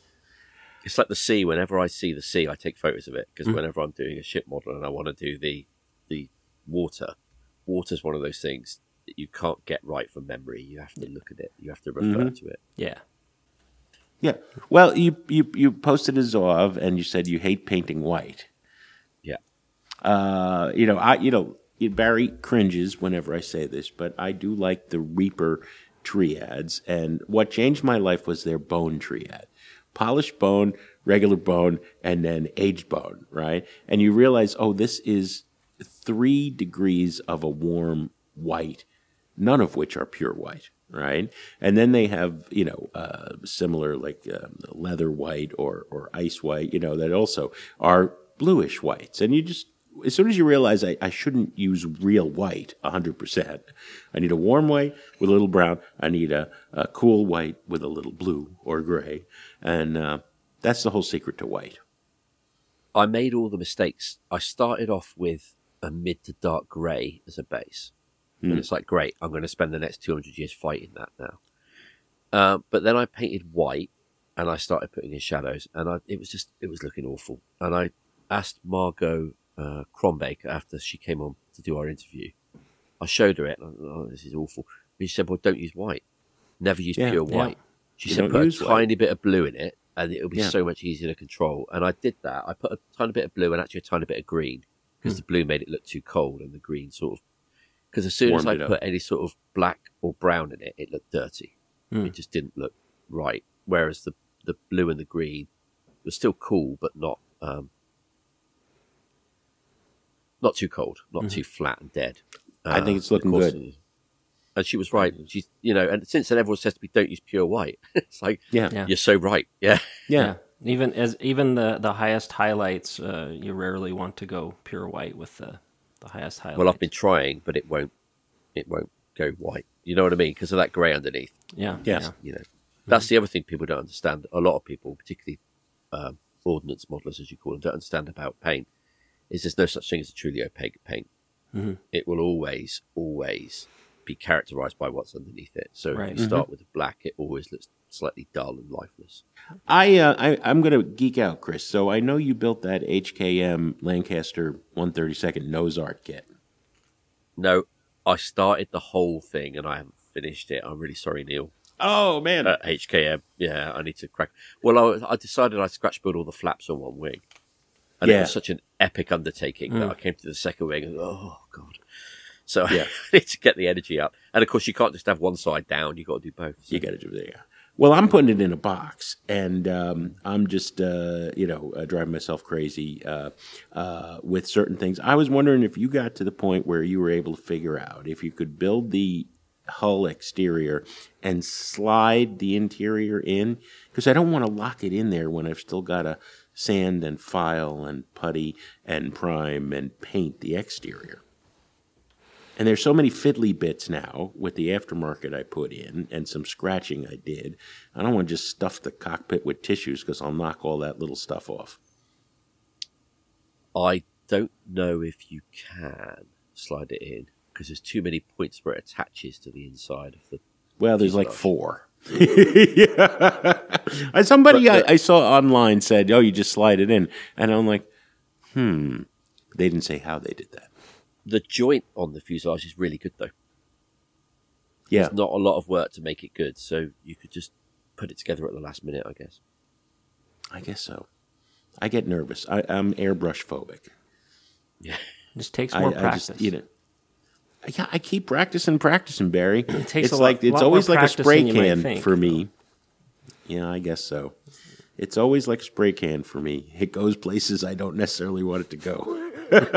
It's like the sea. Whenever I see the sea, I take photos of it because mm. whenever I'm doing a ship model and I want to do the the water, water's one of those things that you can't get right from memory. You have to look at it. You have to refer mm-hmm. to it. Yeah. Yeah. Well, you, you, you posted a Zov and you said you hate painting white. Yeah. Uh, you know, I you know, Barry cringes whenever I say this, but I do like the Reaper triads. And what changed my life was their bone triad. Polished bone, regular bone, and then aged bone, right? And you realize, oh, this is three degrees of a warm white, none of which are pure white, right? And then they have, you know, uh, similar like uh, leather white or, or ice white, you know, that also are bluish whites. And you just, as soon as you realize I, I shouldn't use real white one hundred percent, I need a warm white with a little brown. I need a, a cool white with a little blue or gray. And uh, that's the whole secret to white. I made all the mistakes. I started off with a mid to dark gray as a base. Mm. And it's like, great, I'm going to spend the next two hundred years fighting that now. Uh, but then I painted white and I started putting in shadows. And I, it was just, it was looking awful. And I asked Margot Uh, Cronbaker after she came on to do our interview. I showed her it. And I, oh, this is awful. And she said, well, don't use white. Never use yeah, pure white. Yeah. She you said, put a tiny white. bit of blue in it and it'll be yeah. so much easier to control. And I did that. I put a tiny bit of blue and actually a tiny bit of green because mm. the blue made it look too cold and the green sort of... Because as soon Warmed as I put any sort of black or brown in it, it looked dirty. Mm. It just didn't look right. Whereas the, the blue and the green was still cool, but not... Um, Not too cold, not mm-hmm. too flat and dead. Uh, I think it's looking course, good. And she was right. She's, you know, and since then everyone says to me, "Don't use pure white." It's like, yeah. yeah, you're so right. Yeah, yeah. yeah. Even as even the, the highest highlights, uh, you rarely want to go pure white with the, the highest highlights. Well, I've been trying, but it won't. It won't go white. You know what I mean? Because of that grey underneath. Yeah. Yes. Yeah. You know, that's mm-hmm. the other thing people don't understand. A lot of people, particularly um, ordnance modelers, as you call them, don't understand about paint. Is there's no such thing as a truly opaque paint. Mm-hmm. It will always, always be characterized by what's underneath it. So right. if you start mm-hmm. with a black, it always looks slightly dull and lifeless. I, uh, I, I'm going to geek out, Chris. So I know you built that H K M Lancaster one thirty-second nose art kit. No, I started the whole thing and I haven't finished it. I'm really sorry, Neil. Oh, man. Uh, H K M. Yeah, I need to crack. Well, I, I decided I'd scratch build all the flaps on one wing. And yeah. it was such an epic undertaking mm. that I came to the second wing and, oh, God. So yeah. I need to get the energy up. And, of course, you can't just have one side down. You've got to do both. So. You got to do that, yeah. Well, I'm putting it in a box, and um, I'm just, uh, you know, uh, driving myself crazy uh, uh, with certain things. I was wondering if you got to the point where you were able to figure out if you could build the hull exterior and slide the interior in, because I don't want to lock it in there when I've still got to sand and file and putty and prime and paint the exterior. And there's so many fiddly bits now with the aftermarket I put in and some scratching I did. I don't want to just stuff the cockpit with tissues because I'll knock all that little stuff off. I don't know if you can slide it in because there's too many points where it attaches to the inside of the... Well, there's like four. Yeah. Somebody the, I, I saw online said, oh, you just slide it in. And I'm like, hmm. They didn't say how they did that. The joint on the fuselage is really good, though. Yeah. There's not a lot of work to make it good, so you could just put it together at the last minute, I guess. I guess so. I get nervous. I, I'm airbrush phobic. Yeah. It just takes more I, practice. I just, you know, yeah, I keep practicing, practicing, Barry. It takes it's a like lot, it's lot always more like a spray can think, for for me. Yeah, I guess so. It's always like a spray can for me. It goes places I don't necessarily want it to go.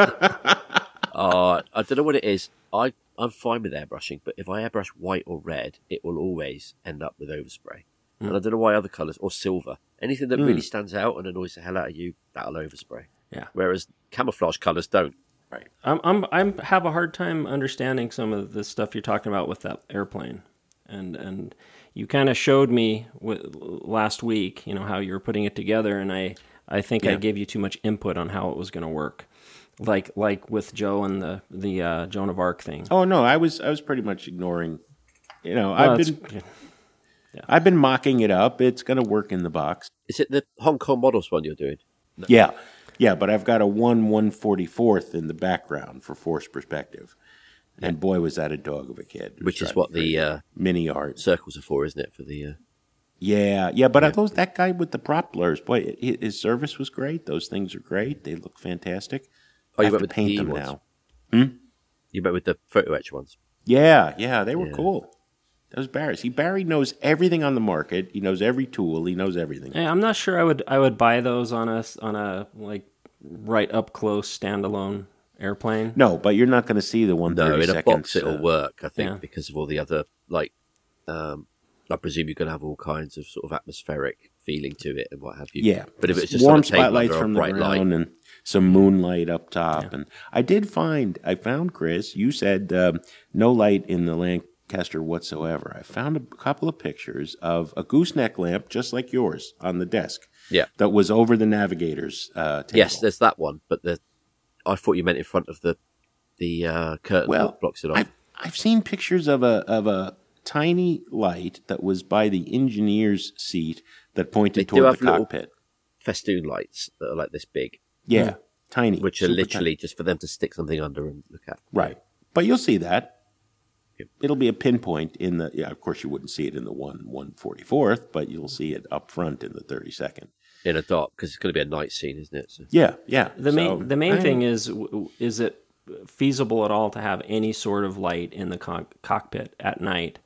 uh, I don't know what it is. I, I'm fine with airbrushing, but if I airbrush white or red, it will always end up with overspray. Mm. And I don't know why other colours, or silver, anything that mm. really stands out and annoys the hell out of you, that'll overspray. Yeah. Whereas camouflage colours don't. Right. I'm I'm I'm have a hard time understanding some of the stuff you're talking about with that airplane, and and you kind of showed me w- last week, you know, how you were putting it together, and I I think yeah. I gave you too much input on how it was going to work, like like with Joe and the the uh, Joan of Arc thing. Oh no, I was I was pretty much ignoring. You know, well, I've been yeah. I've been mocking it up. It's going to work in the box. Is it the Hong Kong models one you're doing? No. Yeah. Yeah, but I've got a one one forty-fourth in the background for force perspective. And boy, was that a dog of a kid. Which is what the uh, mini art circles are for, isn't it? For the uh... Yeah, yeah, but yeah. those that guy with the prop blurs, boy, his service was great. Those things are great. They look fantastic. Oh, I you have went to with paint the them ones? now. Hmm? You went with the photo etch ones? Yeah, yeah, they were yeah. cool. Those Barry. See, Barry knows everything on the market. He knows every tool. He knows everything. Hey, I'm not sure I would I would buy those on a on a like right up close standalone airplane. No, but you're not going to see the one no thirty in a seconds, box. It'll uh, work, I think, yeah. because of all the other like. Um, I presume you're going to have all kinds of sort of atmospheric feeling to it and what have you. Yeah, but if it's just warm on a table spotlights under from a the bright ground light, and some moonlight up top, Yeah. and I did find I found Chris. You said um, no light in the Lancaster whatsoever. I found a couple of pictures of a gooseneck lamp just like yours on the desk. Yeah, that was over the navigator's uh, table. Yes, there's that one, but the I thought you meant in front of the the uh, curtain well, that blocks it off. I've, I've seen pictures of a of a tiny light that was by the engineer's seat that pointed They do toward have the little cockpit. Festoon lights that are like this big. Yeah, Yeah. tiny. Which are super literally tiny. just for them to stick something under and look at. Right. But you'll see that. Yep. It'll be a pinpoint in the, yeah, of course you wouldn't see it in the one one forty-fourth, but you'll see it up front in the thirty-second. In a dark, because it's going to be a night scene, isn't it? So. Yeah, yeah. The So, main the main I- thing is w- is it feasible at all to have any sort of light in the co- cockpit at night,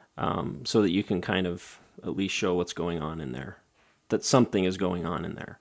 um, so that you can kind of at least show what's going on in there, that something is going on in there.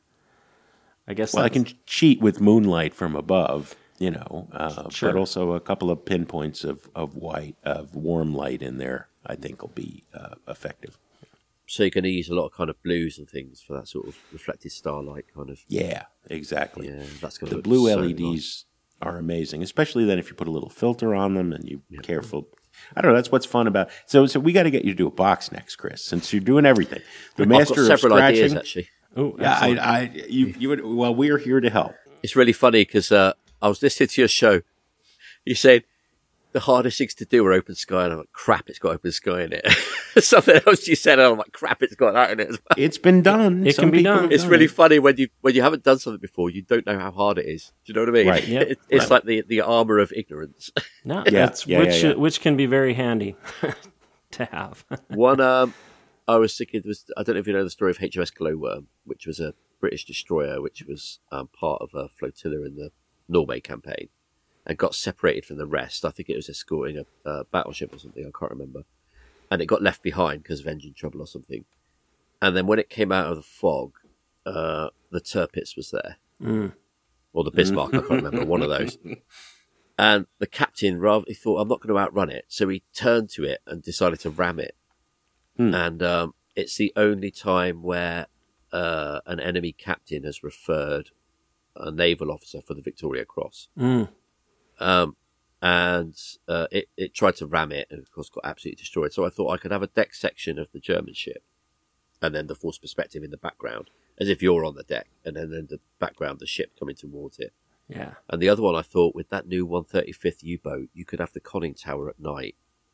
I guess. Well, I that's- can cheat with moonlight from above, you know, uh, Sure. but also a couple of pinpoints of, of white, of warm light in there, I think will be uh, effective. So you're going to use a lot of kind of blues and things for that sort of reflected starlight kind of. Yeah, exactly. Yeah, that's going to The look blue so L E Ds nice. are amazing, especially then if you put a little filter on them and you be careful. I don't know. That's what's fun about. So, so we got to get you to do a box next, Chris, since you're doing everything. The I've master got of several scratching. ideas actually. Oh, Yeah, excellent. I, I, you, you would. Well, we are here to help. It's really funny because uh, I was listening to your show. You said the hardest things to do are open sky, and I'm like, crap, it's got open sky in it. Something else you said, and I'm like, crap, it's got that in it as well. It's been done. It Some can be people done. have It's done really it. funny when you when you haven't done something before, you don't know how hard it is. Do you know what I mean? Right. Yep. It, it's Right. like the the armor of ignorance. No, Yeah, that's yeah, which yeah, yeah. which can be very handy to have. One, um, I was thinking was I don't know if you know the story of H M S Glowworm, which was a British destroyer, which was um, part of a flotilla in the Norway campaign, and got separated from the rest. I think it was escorting a, a battleship or something. I can't remember, and it got left behind because of engine trouble or something. And then when it came out of the fog, uh, the Tirpitz was there, Mm. or the Bismarck. I can't remember one of those. And the captain, rather, he thought, I'm not going to outrun it. So he turned to it and decided to ram it. Hmm. And um, it's the only time where uh, an enemy captain has referred a naval officer for the Victoria Cross. Mm. Um, and uh, it, it tried to ram it and, of course, got absolutely destroyed. So I thought I could have a deck section of the German ship and then the force perspective in the background, as if you're on the deck, and then in the background, the ship coming towards it. Yeah. And the other one, I thought, with that new one thirty-fifth U-boat, you could have the conning tower at night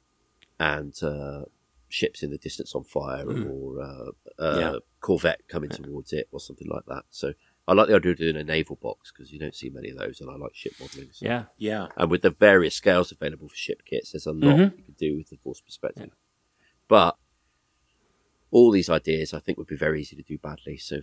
and uh, ships in the distance on fire, Mm. or uh, uh, Yeah. Corvette coming towards it, or something like that. So I like the idea of doing a naval box, because you don't see many of those, and I like ship modelling. So. Yeah. Yeah. And with the various scales available for ship kits, there's a lot Mhm. you can do with the force perspective. But all these ideas, I think, would be very easy to do badly. So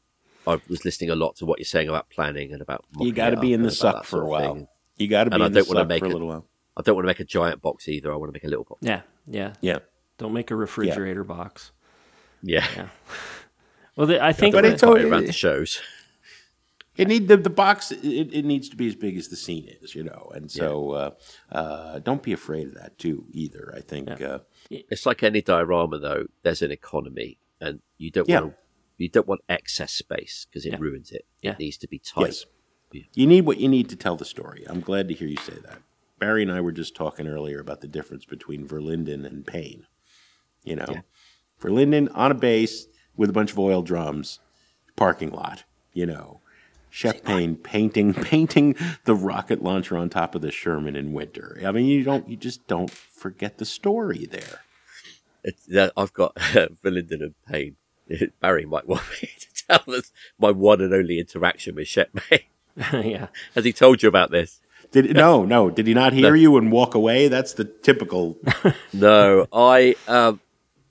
I was listening a lot to what you're saying about planning and about You mocking got to it be up in the and about suck that for a sort of while. thing. You got to be And I in the don't wanna suck make for a it- little while. I don't want to make a giant box either. I want to make a little box. Yeah. Yeah. Yeah. Don't make a refrigerator box. Yeah. Yeah. Well, the, I think But that- it's all- around the shows. It need the, the box. It, it needs to be as big as the scene is, you know. And so, uh, uh, don't be afraid of that too, either. I think. Yeah. Uh, It's like any diorama, though. There's an economy, and you don't Yeah. want you don't want excess space because it Yeah. ruins it. It Yeah. needs to be tight. yes, you need what you need to tell the story. I'm glad to hear you say that. Barry and I were just talking earlier about the difference between Verlinden and Payne. You know, Yeah. Verlinden on a base with a bunch of oil drums, parking lot. You know. Shep Payne painting painting the rocket launcher on top of the Sherman in winter. I mean, you don't you just don't forget the story there. It's, that I've got Verlinden and Payne. Barry might want me to tell us my one and only interaction with Shep Payne. yeah. Has he told you about this? Did no no? Did he not hear No. you and walk away? That's the typical. No, I um,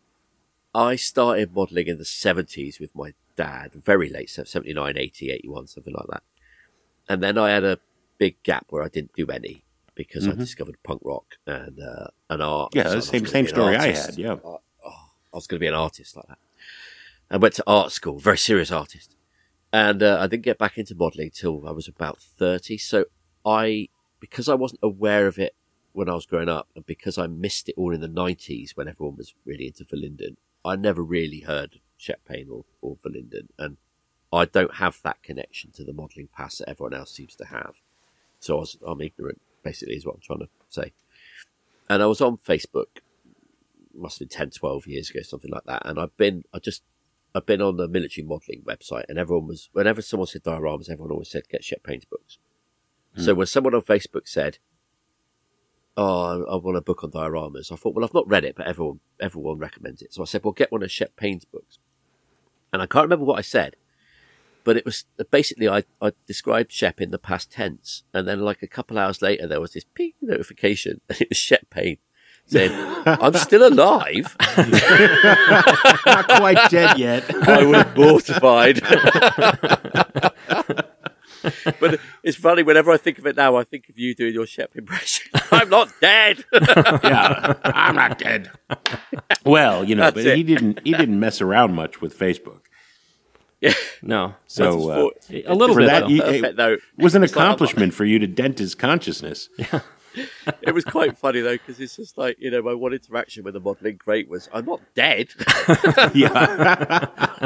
I started modelling in the seventies with my dad, very late, so seventy-nine, eighty, eighty-one, something like that. And then I had a big gap where I didn't do any because I discovered punk rock and uh, an art. Yeah, So I the was same gonna same be an story I artist. had. Yeah. I, oh, I was going to be an artist like that. I went to art school, very serious artist. And uh, I didn't get back into modelling till I was about thirty. So I, because I wasn't aware of it when I was growing up, and because I missed it all in the nineties when everyone was really into Verlinden, I never really heard Shep Payne or, or Verlinden. And I don't have that connection to the modelling past that everyone else seems to have. So I was, I'm ignorant, basically, is what I'm trying to say. And I was on Facebook, must have been ten, twelve years ago, something like that. And I've been, I just, I've been on the military modelling website, and everyone was, whenever someone said dioramas, everyone always said, get Shep Payne's books. Mm. So when someone on Facebook said, oh, I, I want a book on dioramas, I thought, well, I've not read it, but everyone, everyone recommends it. So I said, well, get one of Shep Payne's books. And I can't remember what I said, but it was basically, I, I described Shep in the past tense. And then like a couple hours later, there was this ping notification, and it was Shep Payne saying, I'm still alive. Not quite dead yet. I was mortified. But it's funny, whenever I think of it now, I think of you doing your Shep impression. I'm not dead. Yeah, I'm not dead. Well, you know, That's but it. he didn't he didn't mess around much with Facebook. Yeah. No. So uh, A little for bit. that, though. you- Perfect, it though. was an It's like, accomplishment for you to dent his consciousness. It was quite funny though, because it's just like, you know, my one interaction with the modelling crate was, I'm not dead. Yeah.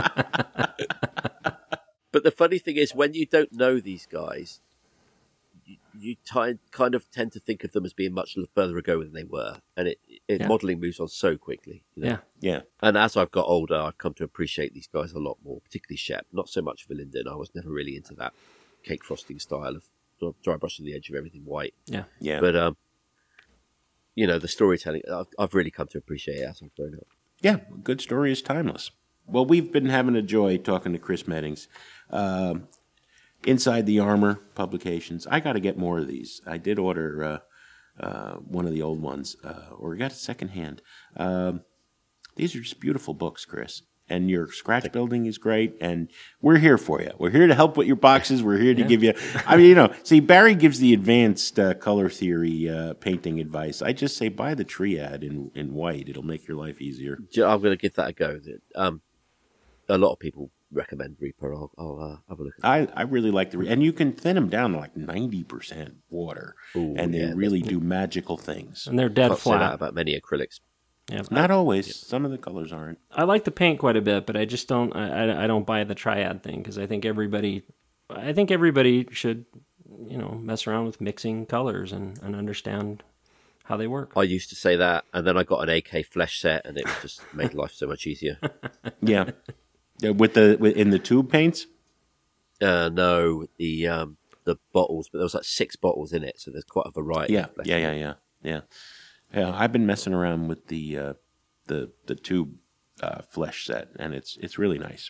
But the funny thing is, when you don't know these guys, you, you t- kind of tend to think of them as being much further ago than they were, and it, it Yeah. modelling moves on so quickly. You know? Yeah. Yeah. And as I've got older, I've come to appreciate these guys a lot more, particularly Shep. Not so much Verlinden. I was never really into that cake frosting style of dry- dry brushing the edge of everything white. Yeah. Yeah. But um, you know, the storytelling, I've, I've really come to appreciate it as I've grown up. Yeah, a good story is timeless. Well, we've been having a joy talking to Chris Meddings. Um Inside the Armor publications. I got to get more of these. I did order uh, uh, one of the old ones, uh, or got it secondhand. Um, these are just beautiful books, Chris. And your scratch building is great, and we're here for you. We're here to help with your boxes. We're here to Yeah. give you. I mean, you know, see, Barry gives the advanced uh, color theory uh, painting advice. I just say buy the Triad in in white. It'll make your life easier. Ju- I'm going to give that a go. Um, a lot of people recommend Reaper. I'll, I'll uh, have a look at it. I, I really like the, and you can thin them down to like ninety percent water, Ooh, and they yeah, really do magical things. And they're dead Can't say that flat. about many acrylics. Yeah. Not always. Some of the colors aren't. I like the paint quite a bit, but I just don't. I, I, I don't buy the triad thing because I think everybody, I think everybody should, you know, mess around with mixing colors and, and understand how they work. I used to say that, and then I got an A K flesh set, and it just made life so much easier. Yeah, Yeah, with the with, in the tube paints. Uh, no, the um, the bottles, but there was like six bottles in it, so there's quite a variety. Yeah, of flesh. yeah, yeah, yeah, yeah. Yeah, I've been messing around with the uh, the the tube uh, flesh set, and it's it's really nice.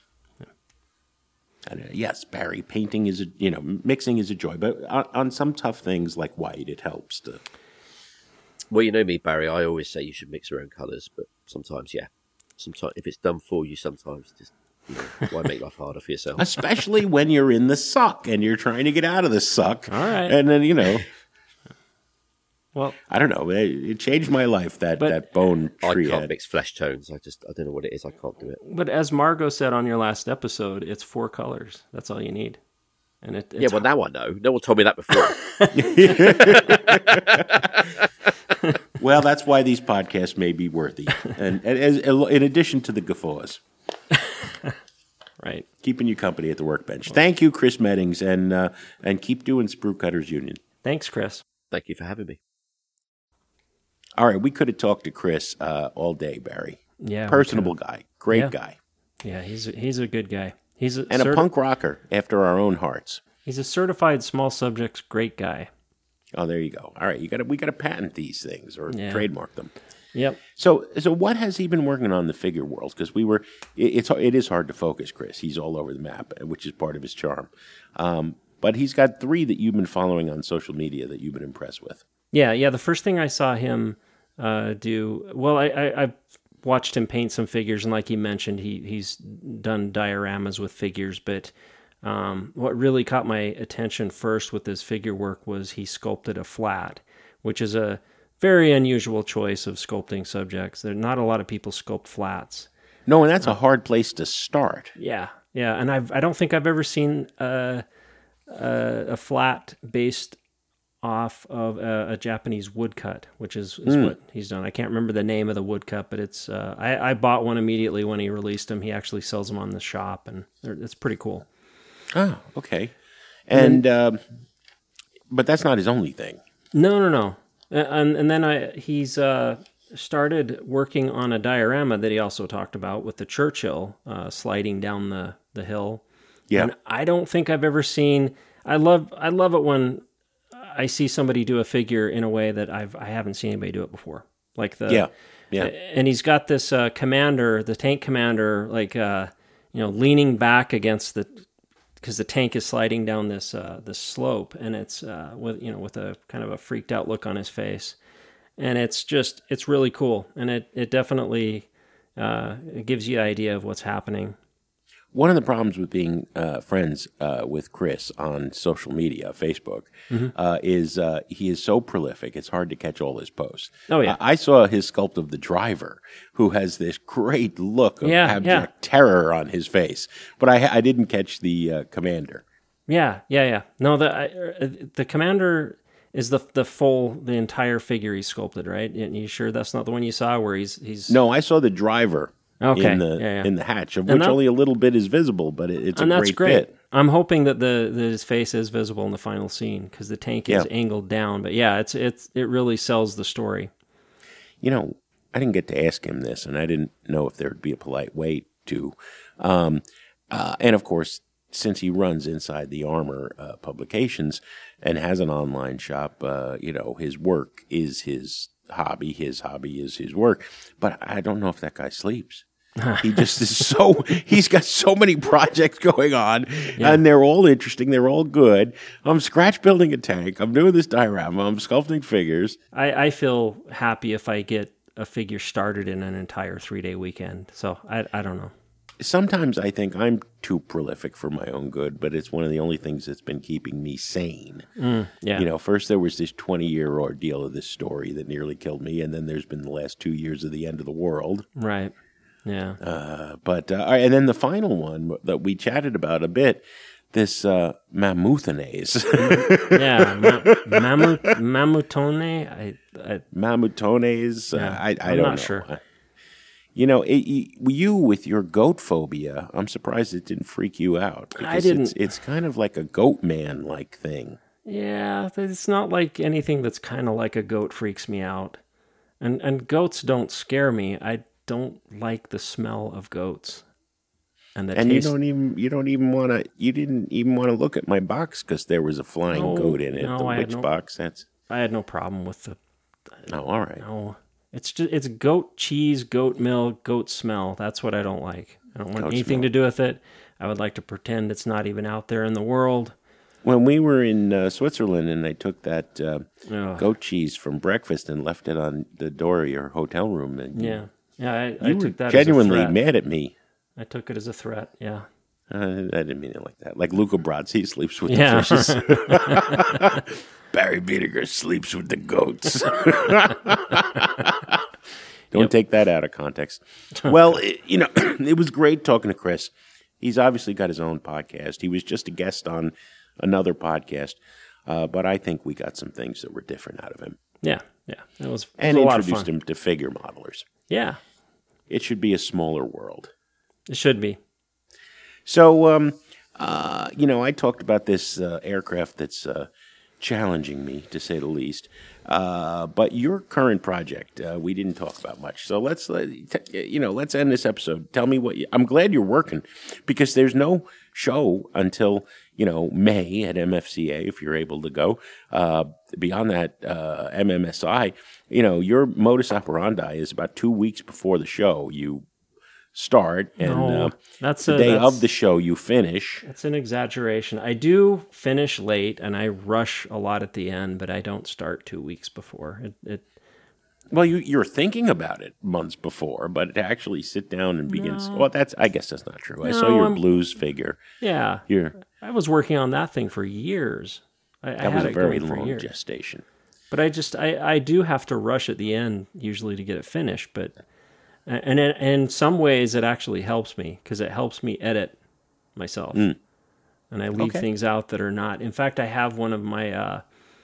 And uh, yes, Barry, painting is a you know mixing is a joy, but on, on some tough things like white, it helps to. Well, you know me, Barry. I always say you should mix your own colours, but sometimes, yeah, sometimes if it's done for you, sometimes just you know, why make life harder for yourself? Especially when you're in the suck and you're trying to get out of the suck. All right. And then, you know. Well, I don't know. It, it changed my life, that, But- that bone I tree can't head. mix flesh tones. I just I don't know what it is. I can't do it. but as Margot said on your last episode, it's four colors. That's all you need. And it, it's Yeah, well, now I know. No one told me that before. Well, that's why these podcasts may be worthy. And, and as, in addition to the guffaws, right. keeping you company at the workbench. Thank you, Chris Meddings, and uh, and keep doing Sprue Cutters Union. Thanks, Chris. Thank you for having me. All right, we could have talked to Chris uh, all day, Barry. Yeah, we Personable guy, great Yeah. guy, Yeah, he's a, he's a good guy. He's a and a certi- punk rocker after our own hearts. He's a certified small subjects great guy. Oh, there you go. All right, you got to we got to patent these things or Yeah. trademark them. Yep. So, so what has he been working on in the figure world? Because we were, it, it's it is hard to focus, Chris. He's all over the map, which is part of his charm. Um, but he's got three that you've been following on social media that you've been impressed with. Yeah, yeah. The first thing I saw him uh, do, well, I, I, I watched him paint some figures, and like he mentioned, he he's done dioramas with figures. But um, what really caught my attention first with his figure work was he sculpted a flat, which is a very unusual choice of sculpting subjects. There not a lot of people sculpt flats. No, and that's a hard place to start. Yeah, yeah, and I've I don't think I've ever seen a a, a flat based off of a, a Japanese woodcut, which is, is Mm. what he's done. I can't remember the name of the woodcut, but it's uh, I, I bought one immediately when he released them. He actually sells them on the shop, and they're- it's pretty cool. Oh, okay. And um, but that's not his only thing. No, no, no. Uh, And and then I he's uh, started working on a diorama that he also talked about with the Churchill uh, sliding down the, the hill. Yeah. And I don't think I've ever seen. I love I love it when I see somebody do a figure in a way that I've I haven't seen anybody do it before. Like the Yeah. Yeah. And he's got this uh, commander, the tank commander, like uh, you know, leaning back against the, because the tank is sliding down this uh, this slope, and it's uh, with you know with a kind of a freaked out look on his face, and it's just it's really cool, and it it definitely uh, it gives you an idea of what's happening. One of the problems with being uh, friends uh, with Chris on social media, Facebook, Mm-hmm. uh, is uh, he is so prolific, it's hard to catch all his posts. Oh, yeah. I I saw his sculpt of the driver, who has this great look of Yeah, abject yeah. terror on his face. But I, I didn't catch the uh, commander. Yeah, yeah, yeah. No, the I, uh, the commander is the the full the entire figure he sculpted, right? And you sure that's not the one you saw where he's he's No, I saw the driver Okay, in the yeah, yeah. in the hatch, of And which that- only a little bit is visible, but it, it's and a that's great, great. bit. I'm hoping that the that his face is visible in the final scene because the tank is Yeah. angled down. But yeah, it's it's it really sells the story. You know, I didn't get to ask him this, and I didn't know if there would be a polite way to. Um, uh, and of course, since he runs Inside the Armor uh, Publications and has an online shop, uh, you know, his work is his hobby. His hobby is his work. But I don't know if that guy sleeps. He just is so, he's got so many projects going on, Yeah. and they're all interesting. They're all good. I'm scratch building a tank. I'm doing this diorama. I'm sculpting figures. I, I feel happy if I get a figure started in an entire three day weekend. So I I don't know. Sometimes I think I'm too prolific for my own good, but it's one of the only things that's been keeping me sane. Yeah. You know, first there was this twenty-year ordeal of this story that nearly killed me, and then there's been the last two years of the end of the world. Right. Yeah. Uh, but uh, all right, and then the final one that we chatted about a bit, this uh, Mammoothanase. yeah. Ma- Mammut Mammutone. I, I Mammoothanase. Uh, Yeah, I, I I'm don't not know. sure. You know, it, you, you with your goat phobia, I'm surprised it didn't freak you out. I because didn't. It's, it's kind of like a goat man like thing. Yeah, it's not like anything that's kind of like a goat freaks me out. And and goats don't scare me. I don't like the smell of goats. And the And taste. you don't even you don't even want to you didn't even want to look at my box because there was a flying No, goat in it. no, the I had witch no- box. That's I had no problem with the oh, all right. no. It's just it's goat cheese, goat milk, goat smell. That's what I don't like. I don't want Goat anything smell. to do with it. I would like to pretend it's not even out there in the world. When we were in uh, Switzerland and they took that uh, Ugh. goat cheese from breakfast and left it on the door of your hotel room, and you, Yeah, yeah. I, you I were took that genuinely as a threat. mad at me. I took it as a threat. Yeah. Uh, I didn't mean it like that. Like Luca Brasi sleeps with Yeah. the fishes. Barry Biediger sleeps with the goats. Don't Yep. take that out of context. Well, it, you know, it was great talking to Chris. He's obviously got his own podcast. He was just a guest on another podcast, uh, but I think we got some things that were different out of him. Yeah, yeah. It was, it And was a lot of introduced fun. him to figure modelers. Yeah, It should be a smaller world. it should be. So, um, uh, you know, I talked about this uh, aircraft that's uh, challenging me, to say the least. Uh, but your current project, uh, we didn't talk about much. So let's, let, t- you know, let's end this episode. Tell me what you, I'm glad you're working, because there's no show until, you know, May at M F C A, if you're able to go. Uh, beyond that, uh, M M S I, you know, your modus operandi is about two weeks before the show. You start, and No, uh, that's the a- day that's- of the show you finish. That's an exaggeration. I do finish late, and I rush a lot at the end, but I don't start two weeks before. It, it Well, you, you're thinking about it months before, but to actually sit down and begin. No. Well, that's I guess that's not true. I saw No, your I'm- blues figure. yeah. You're, I was working on that thing for years. I, I that had was a it very going for long years. gestation. But I just I, I do have to rush at the end usually to get it finished. But and in, in some ways it actually helps me because it helps me edit myself, and I leave Okay. things out that are not. In fact, I have one of my uh,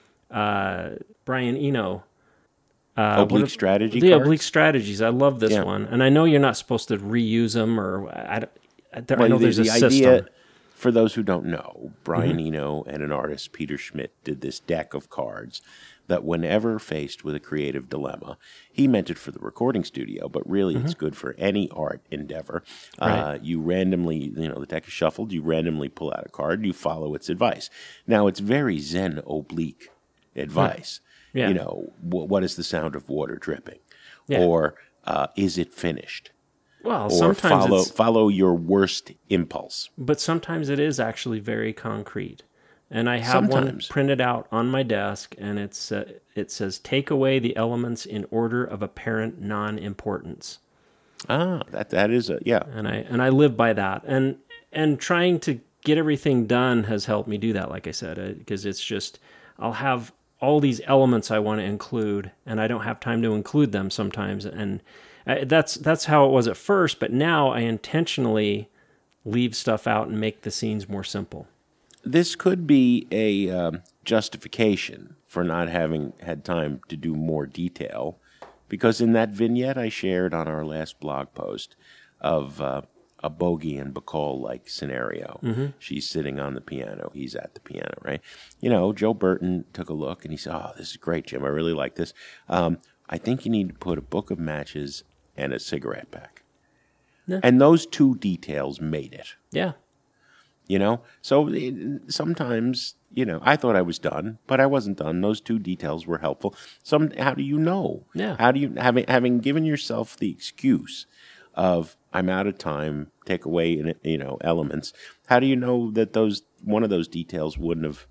uh, Brian Eno. Uh, Oblique what are- strategy The cards? oblique strategies. I love this Yeah. one, and I know you're not supposed to reuse them, or I, don't- I, there, I Well, know the, there's a the system. idea, for those who don't know, Brian Mm-hmm. Eno and an artist, Peter Schmidt, did this deck of cards that whenever faced with a creative dilemma, he meant it for the recording studio, but really it's good for any art endeavor. Uh, Mm-hmm. Right. you randomly, you know, the deck is shuffled, you randomly pull out a card, you follow its advice. Now, it's very Zen oblique advice. Yeah. You know, wh- what is the sound of water dripping? Yeah. Or uh, is it finished? Well, Or sometimes follow, it's, follow your worst impulse. but sometimes it is actually very concrete. And I have Sometimes. one printed out on my desk, and it's uh, it says, "Take away the elements in order of apparent non-importance." Ah, that that is a yeah. And I and I live by that. And and trying to get everything done has helped me do that. Like I said, because it's just I'll have all these elements I want to include, and I don't have time to include them sometimes. And uh, that's that's how it was at first. But now I intentionally leave stuff out and make the scenes more simple. This could be a um, justification for not having had time to do more detail, because in that vignette I shared on our last blog post of uh, a Bogey and Bacall like scenario, she's sitting on the piano, he's at the piano, right? You know, Joe Burton took a look and he said, "Oh, this is great, Jim. I really like this. Um, I think you need to put a book of matches and a cigarette pack." Yeah. And those two details made it. Yeah. You know, so it, sometimes, you know, I thought I was done, but I wasn't done. Those two details were helpful. Some, how do you know? Yeah. How do you having having given yourself the excuse of I'm out of time, take away you know elements? How do you know that those one of those details wouldn't have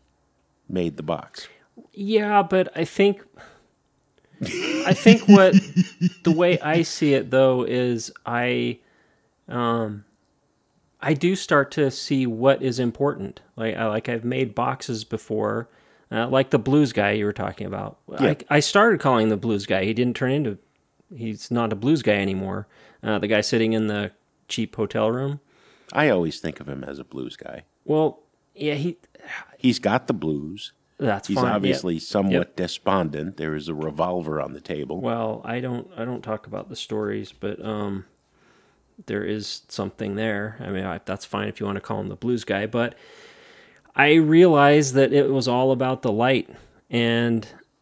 made the box? Yeah, but I think I think what the way I see it though is I um I do start to see what is important. Like I like I've made boxes before, uh, like the blues guy you were talking about. Yeah. I I started calling the blues guy. He didn't turn into he's not a blues guy anymore. Uh, the guy sitting in the cheap hotel room. I always think of him as a blues guy. Well, yeah, he He's got the blues. that's He's fine. Yeah. obviously somewhat Yep. despondent. There is a revolver on the table. Well, I don't I don't talk about the stories, but um, there is something there. I mean, I, that's fine if you want to call him the blues guy, but I realized that it was all about the light, and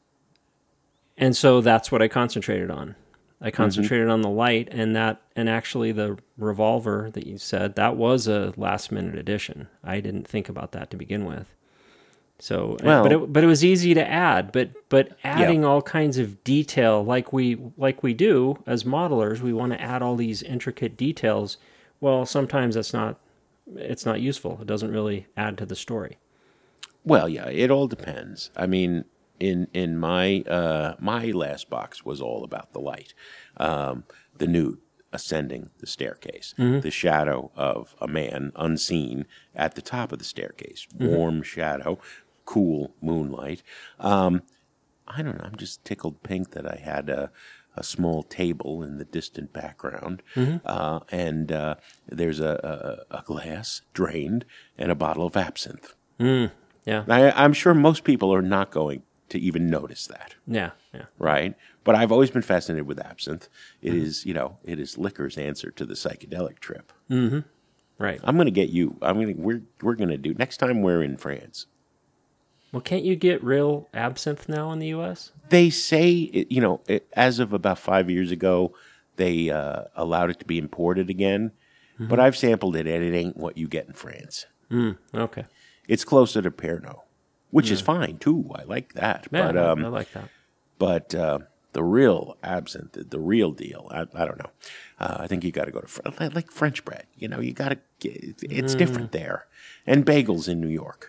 and so that's what I concentrated on. I concentrated on the light, and that and actually the revolver that you said, that was a last minute addition. I didn't think about that to begin with. So, Well- but it, but it was easy to add. But but adding all kinds of detail, like we like we do as modelers, we want to add all these intricate details. Well, sometimes that's not it's not useful. It doesn't really add to the story. Well, yeah, it all depends. I mean, in in my uh, my last box was all about the light, um, the nude ascending the staircase. Mm-hmm. The shadow of a man unseen at the top of the staircase. Mm-hmm. Warm shadow, cool moonlight. Um, I don't know. I'm just tickled pink that I had a, a small table in the distant background, mm-hmm. uh, and uh, there's a, a, a glass drained and a bottle of absinthe. Mm, yeah, I, I'm sure most people are not going to even notice that. Yeah, yeah. Right? But I've always been fascinated with absinthe. It mm-hmm. is, you know, it is liquor's answer to the psychedelic trip. Mm-hmm. Right. I'm going to get you. I'm going to. We're we're going to do next time we're in France. Well, can't you get real absinthe now in the U S? They say, it, you know, it, as of about five years ago, they uh, allowed it to be imported again. Mm-hmm. But I've sampled it, and it ain't what you get in France. Mm, okay. It's closer to Pernod, which yeah. is fine, too. I like that. Yeah, but, um, I like that. But uh, the real absinthe, the, the real deal, I, I don't know. Uh, I think you got to go to, Fr- like French bread. You know, you got to, it's mm. different there. And bagels in New York.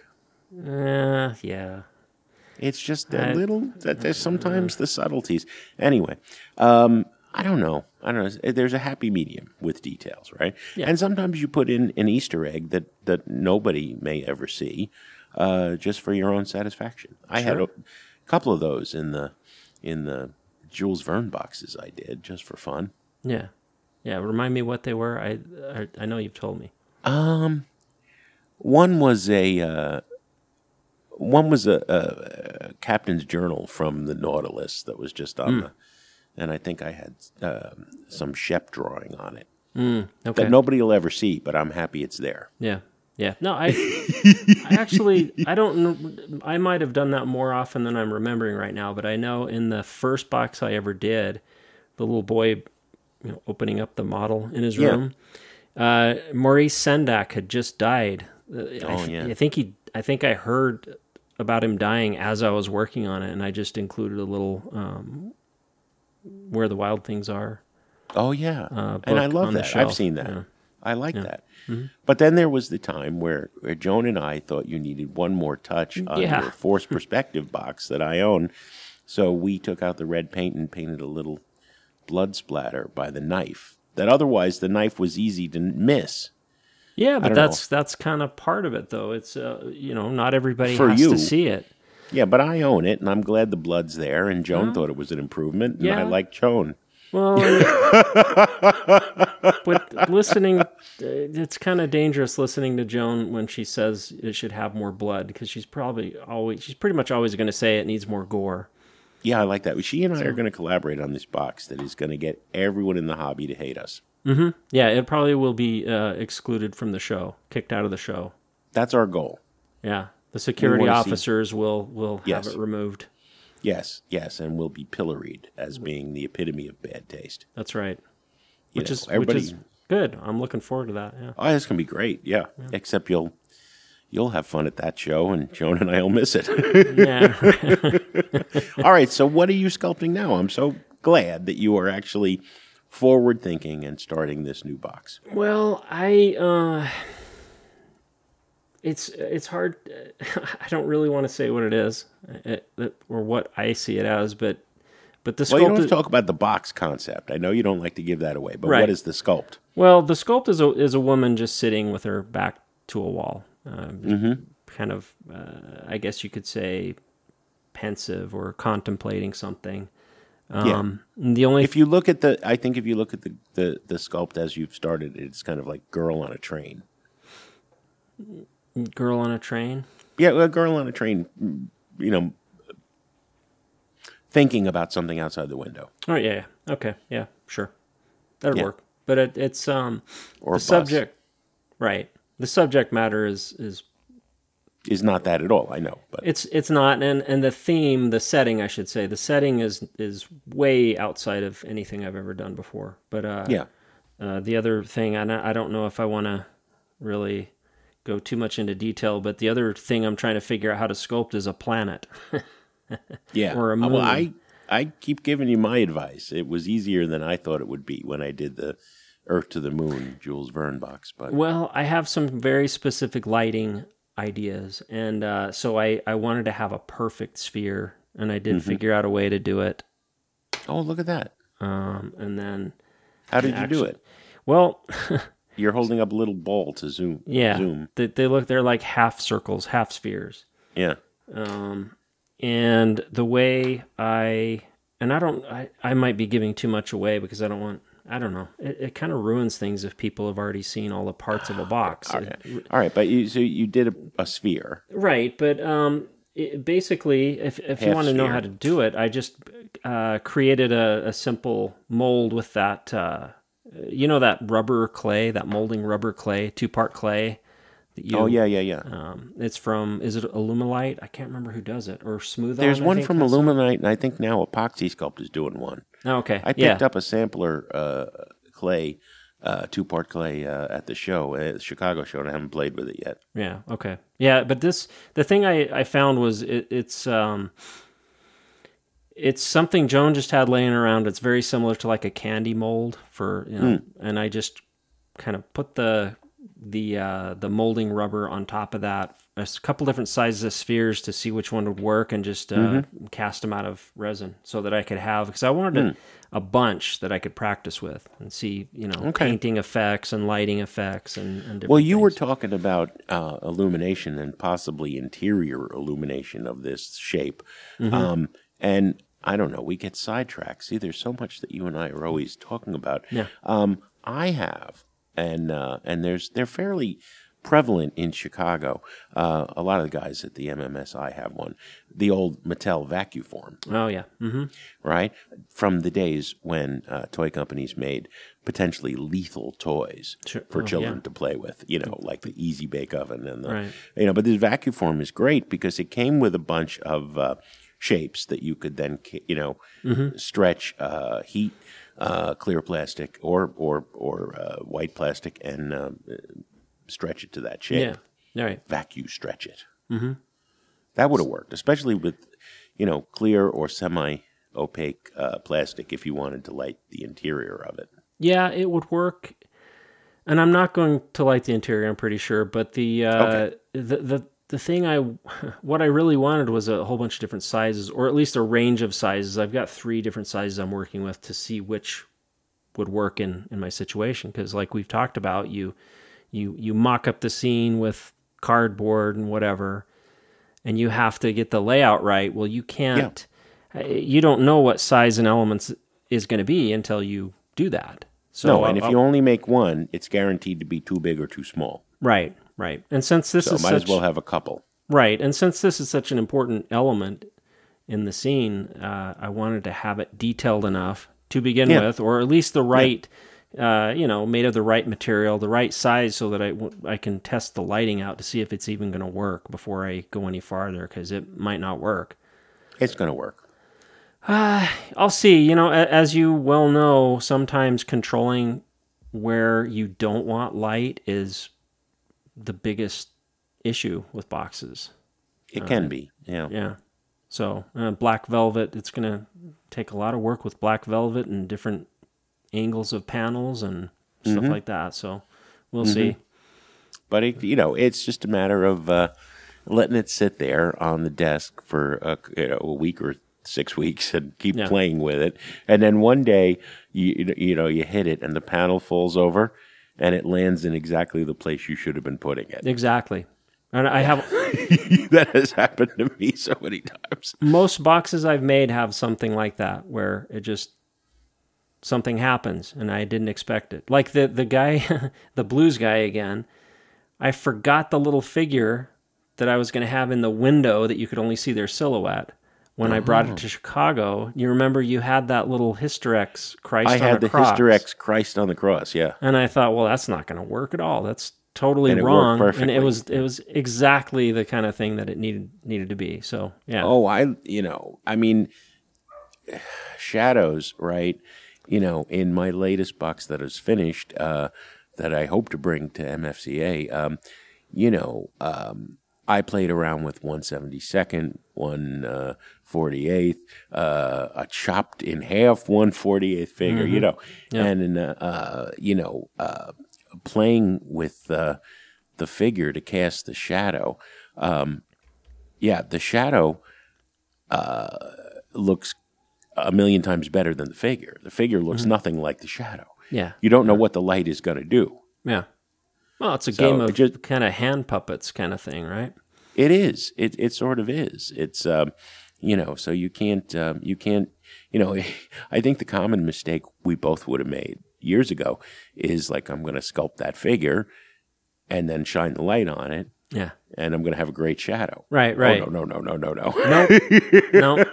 Uh, yeah. It's just a I, little, there's sometimes the subtleties. Anyway, um, I don't know. I don't know. There's a happy medium with details, right? Yeah. And sometimes you put in an Easter egg that, that nobody may ever see, uh, just for your own satisfaction. I sure. had a couple of those in the in the Jules Verne boxes I did, just for fun. Yeah. Yeah, remind me what they were. I I, I know you've told me. Um, one was a... Uh, One was a, a, a captain's journal from the Nautilus that was just on mm. the, and I think I had uh, some Shep drawing on it mm, okay. that nobody will ever see, but I'm happy it's there. Yeah, yeah. No, I, I actually, I don't. I might have done that more often than I'm remembering right now, but I know in the first box I ever did, the little boy, you know, opening up the model in his room, yeah. uh, Maurice Sendak had just died. Oh I, yeah, I think he. I think I heard about him dying as I was working on it, and I just included a little um, Where the Wild Things Are. Oh, yeah. Uh, and I love that. I've seen that. Yeah. I like yeah. that. Mm-hmm. But then there was the time where, where Joan and I thought you needed one more touch on yeah. your Force Perspective box that I own. So we took out the red paint and painted a little blood splatter by the knife. That otherwise the knife was easy to miss. Yeah, but that's know. that's kind of part of it, though. It's uh, you know, not everybody For has you, to see it. Yeah, but I own it, and I'm glad the blood's there. And Joan uh, thought it was an improvement, and yeah. I like Joan. Well, but listening, it's kind of dangerous listening to Joan when she says it should have more blood, because she's probably always, she's pretty much always going to say it needs more gore. Yeah, I like that. She and I so. are going to collaborate on this box that is going to get everyone in the hobby to hate us. Mm-hmm. Yeah, it probably will be uh, excluded from the show, kicked out of the show. That's our goal. Yeah, the security officers see... will will have yes. it removed. Yes, yes, and will be pilloried as being the epitome of bad taste. That's right. You which know, is everybody... which is good. I'm looking forward to that. Yeah. Oh, it's gonna be great. Yeah. yeah. Except you'll you'll have fun at that show, and Joan and I will miss it. Yeah. All right. So, what are you sculpting now? I'm so glad that you are actually forward thinking and starting this new box. Well, I uh, it's it's hard. I don't really want to say what it is it, it, or what I see it as, but but the sculpt. Well, you don't have to talk about the box concept. I know you don't like to give that away, but right. what is the sculpt? Well, the sculpt is a is a woman just sitting with her back to a wall, uh, mm-hmm. kind of. Uh, I guess you could say pensive or contemplating something. Um, yeah. The only if you look at the, I think if you look at the, the, the sculpt as you've started, it's kind of like Girl on a Train. Girl on a Train? Yeah, a girl on a train, you know, thinking about something outside the window. Oh, yeah, yeah. Okay, yeah, sure. That'll yeah. work. But it, it's, um, or the subject, right. The subject matter is, is, is not that at all. I know, but it's, it's not. And, and the theme, the setting, I should say, the setting is, is way outside of anything I've ever done before. But, uh, yeah. Uh, the other thing, I, I don't know if I want to really go too much into detail, but the other thing I'm trying to figure out how to sculpt is a planet. Yeah. Or a moon. Well, I, I keep giving you my advice. It was easier than I thought it would be when I did the Earth to the Moon Jules Verne box. But well, I have some very specific lighting ideas, and uh, so I, I wanted to have a perfect sphere, and I did mm-hmm. figure out a way to do it. Oh, look at that. Um, and then How did you Actually, do it? Well, You're holding up a little ball to zoom. yeah, Zoom. They, they look they're like half circles, half spheres. Yeah. Um, and the way I and I don't I, I might be giving too much away because I don't want I don't know. It, it kind of ruins things if people have already seen all the parts of a box. Okay. All right, but you so you did a, a sphere. Right, but um, it, basically, if if you Half want to know sphere. how to do it, I just uh, created a, a simple mold with that. Uh, you know that rubber clay, that molding rubber clay, two part clay. That you, Oh yeah, yeah, yeah. Um, it's from is it Alumilite? I can't remember who does it or Smooth. There's On, I one think from has some. Illuminite, and I think now Epoxy Sculpt is doing one. Oh, okay, I picked yeah. up a sampler uh, clay, uh, two part clay uh, at the show, at the Chicago show, and I haven't played with it yet. Yeah. Okay. Yeah, but this the thing I, I found was it, it's um it's something Joan just had laying around. It's very similar to like a candy mold for you know, and I just kind of put the the uh, the molding rubber on top of that. A couple different sizes of spheres to see which one would work, and just uh, Mm-hmm. cast them out of resin so that I could have because I wanted a, a bunch that I could practice with and see you know Okay. painting effects and lighting effects and, and different Well, you were things. talking about uh, illumination and possibly interior illumination of this shape. Mm-hmm. Um, and I don't know, we get sidetracked. See, there's so much that you and I are always talking about. Yeah. Um, I have, and uh, and there's they're fairly prevalent in Chicago. Uh, a lot of the guys at the M M S I have one. The old Mattel Vacuform, Oh yeah. Mm-hmm. right? From the days when uh, toy companies made potentially lethal toys Sure. for Oh, children yeah. to play with, you know, like the Easy Bake Oven and the, Right. you know, but this Vacuform is great because it came with a bunch of uh, shapes that you could then, ca- you know, Mm-hmm. stretch, uh, heat, uh, clear plastic or or or uh, white plastic and uh, stretch it to that shape. Yeah. All right. Vacuum stretch it. Mm-hmm. That would have worked, especially with, you know, clear or semi-opaque uh, plastic if you wanted to light the interior of it. Yeah, it would work. And I'm not going to light the interior, I'm pretty sure. But the uh, Okay. the the the thing I what I really wanted was a whole bunch of different sizes, or at least a range of sizes. I've got three different sizes I'm working with to see which would work in, in my situation. Because like we've talked about, you you you mock up the scene with cardboard and whatever, and you have to get the layout right. Well, you can't. You don't know what size and elements is going to be until you do that. So, no, and if uh, you only make one, it's guaranteed to be too big or too small. right, right, and since this So is might such, as well have a couple. right, and since this is such an important element in the scene, uh, I wanted to have it detailed enough to begin Yeah. with, or at least the right, uh, you know, made of the right material, the right size, so that I, w- I can test the lighting out to see if it's even going to work before I go any farther, because it might not work. It's going to work. I'll see. You know, a- as you well know, sometimes controlling where you don't want light is the biggest issue with boxes. It can be, yeah. Yeah. So, uh, black velvet, it's going to take a lot of work with black velvet and different angles of panels and stuff like that. So, we'll see. But, it, you know, it's just a matter of uh, letting it sit there on the desk for a, you know, a week or six weeks and keep Yeah. playing with it. And then one day, you, you know, you hit it and the panel falls over and it lands in exactly the place you should have been putting it. Exactly. And I have That has happened to me so many times. most boxes I've made have something like that where it just something happens and I didn't expect it. Like the the guy, the blues guy again. I forgot the little figure that I was going to have in the window that you could only see their silhouette. When I brought it to Chicago, you remember you had that little Hysterex Christ I on had a the cross. Hysterex Christ on the cross, yeah. And I thought, well, that's not going to work at all. That's totally And it worked wrong. And perfectly. it was it was exactly the kind of thing that it needed needed to be. So yeah. Oh, I, you know, I mean, shadows, right? You know, in my latest box that is finished, uh, that I hope to bring to M F C A, um, you know, um, I played around with one seventy-second, one forty-eighth, uh, a chopped in half one forty-eighth figure, you know, Yeah. and, uh, uh, you know, uh, playing with uh, the figure to cast the shadow. Um, yeah, the shadow uh, looks a million times better than the figure. The figure looks nothing like the shadow. Yeah. You don't know what the light is going to do. Yeah. Well, it's a So game of it just- kind of hand puppets kind of thing, right? It is. It it sort of is. It's um, you know, so you can't um, you can't you know. I think the common mistake we both would have made years ago is like, I'm going to sculpt that figure and then shine the light on it, Yeah. and I'm going to have a great shadow. Right. Right. Oh, no, no, no, no, no, no. No. No.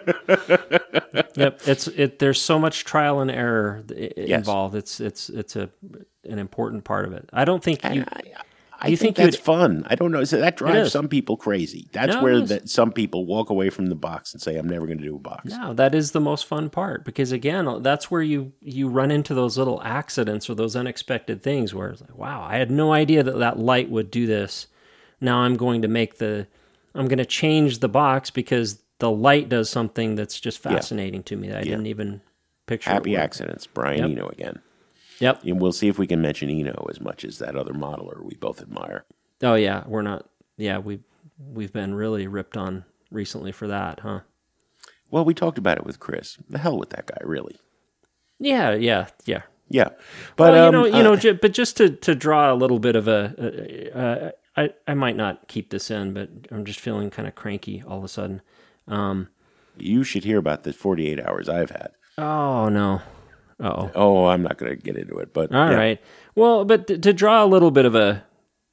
Yep. It's it. There's so much trial and error i- Yes. involved. It's it's it's a an important part of it. I don't think you. I, I you think, think that's you'd- fun. I don't know. So that drives is. some people crazy. That's No, it where is. that some people walk away from the box and say, I'm never going to do a box. No, that is the most fun part, because again, that's where you you run into those little accidents or those unexpected things where it's like, wow, I had no idea that that light would do this. Now I'm going to make the, I'm going to change the box because the light does something that's just fascinating to me that I Yeah. didn't even picture. Happy it would. accidents. Brian Yep. Eno again. Yep. And we'll see if we can mention Eno as much as that other modeler we both admire. Oh yeah, we're not. Yeah, we we've been really ripped on recently for that, huh? Well, we talked about it with Chris. The hell with that guy, really. Yeah, yeah, yeah. Yeah. But, well, you um, know, you uh, know, ju- but just to, to draw a little bit of a, uh, I I might not keep this in, but I'm just feeling kind of cranky all of a sudden. Um, you should hear about the forty-eight hours I've had. oh no, oh, Oh, I'm not going to get into it, but all yeah. right. Well, but to, to draw a little bit of a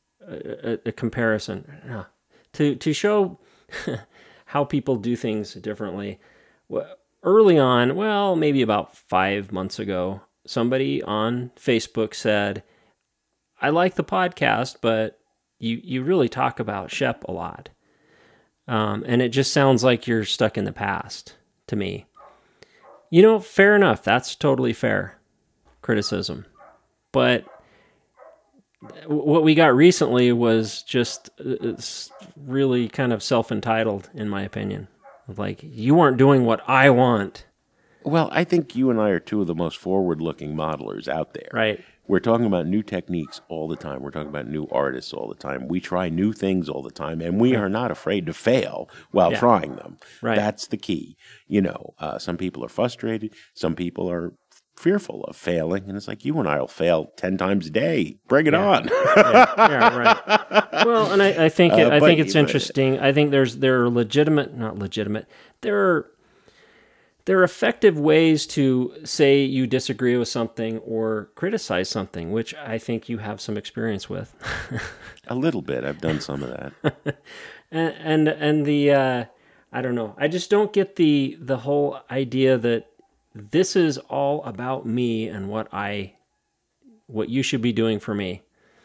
a, a comparison, uh, to to show how people do things differently. Well, early on, well, maybe about five months ago, somebody on Facebook said, I like the podcast, but you, you really talk about Shep a lot. Um, and it just sounds like you're stuck in the past to me. You know, fair enough. That's totally fair criticism. But what we got recently was just uh, really kind of self-entitled, in my opinion. Like, you weren't doing what I want. Well, I think you and I are two of the most forward-looking modelers out there. Right. We're talking about new techniques all the time. We're talking about new artists all the time. We try new things all the time, and we are not afraid to fail while Yeah. trying them. Right. That's the key. You know, uh, some people are frustrated. Some people are fearful of failing, and it's like, you and I will fail ten times a day. Bring it on. yeah, yeah, right. Well, and I, I think it, Uh, I but- think it's but- interesting. I think there's there are legitimate, not legitimate. There are there are effective ways to say you disagree with something or criticize something, which I think you have some experience with. A little bit. I've done some of that. and and and the uh, I don't know. I just don't get the the whole idea that this is all about me and what I what you should be doing for me.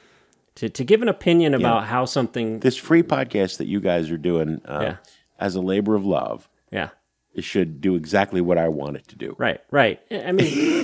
To to give an opinion about how something This free podcast that you guys are doing uh, Yeah. as a labor of love, yeah. it should do exactly what I want it to do. Right, right. I mean,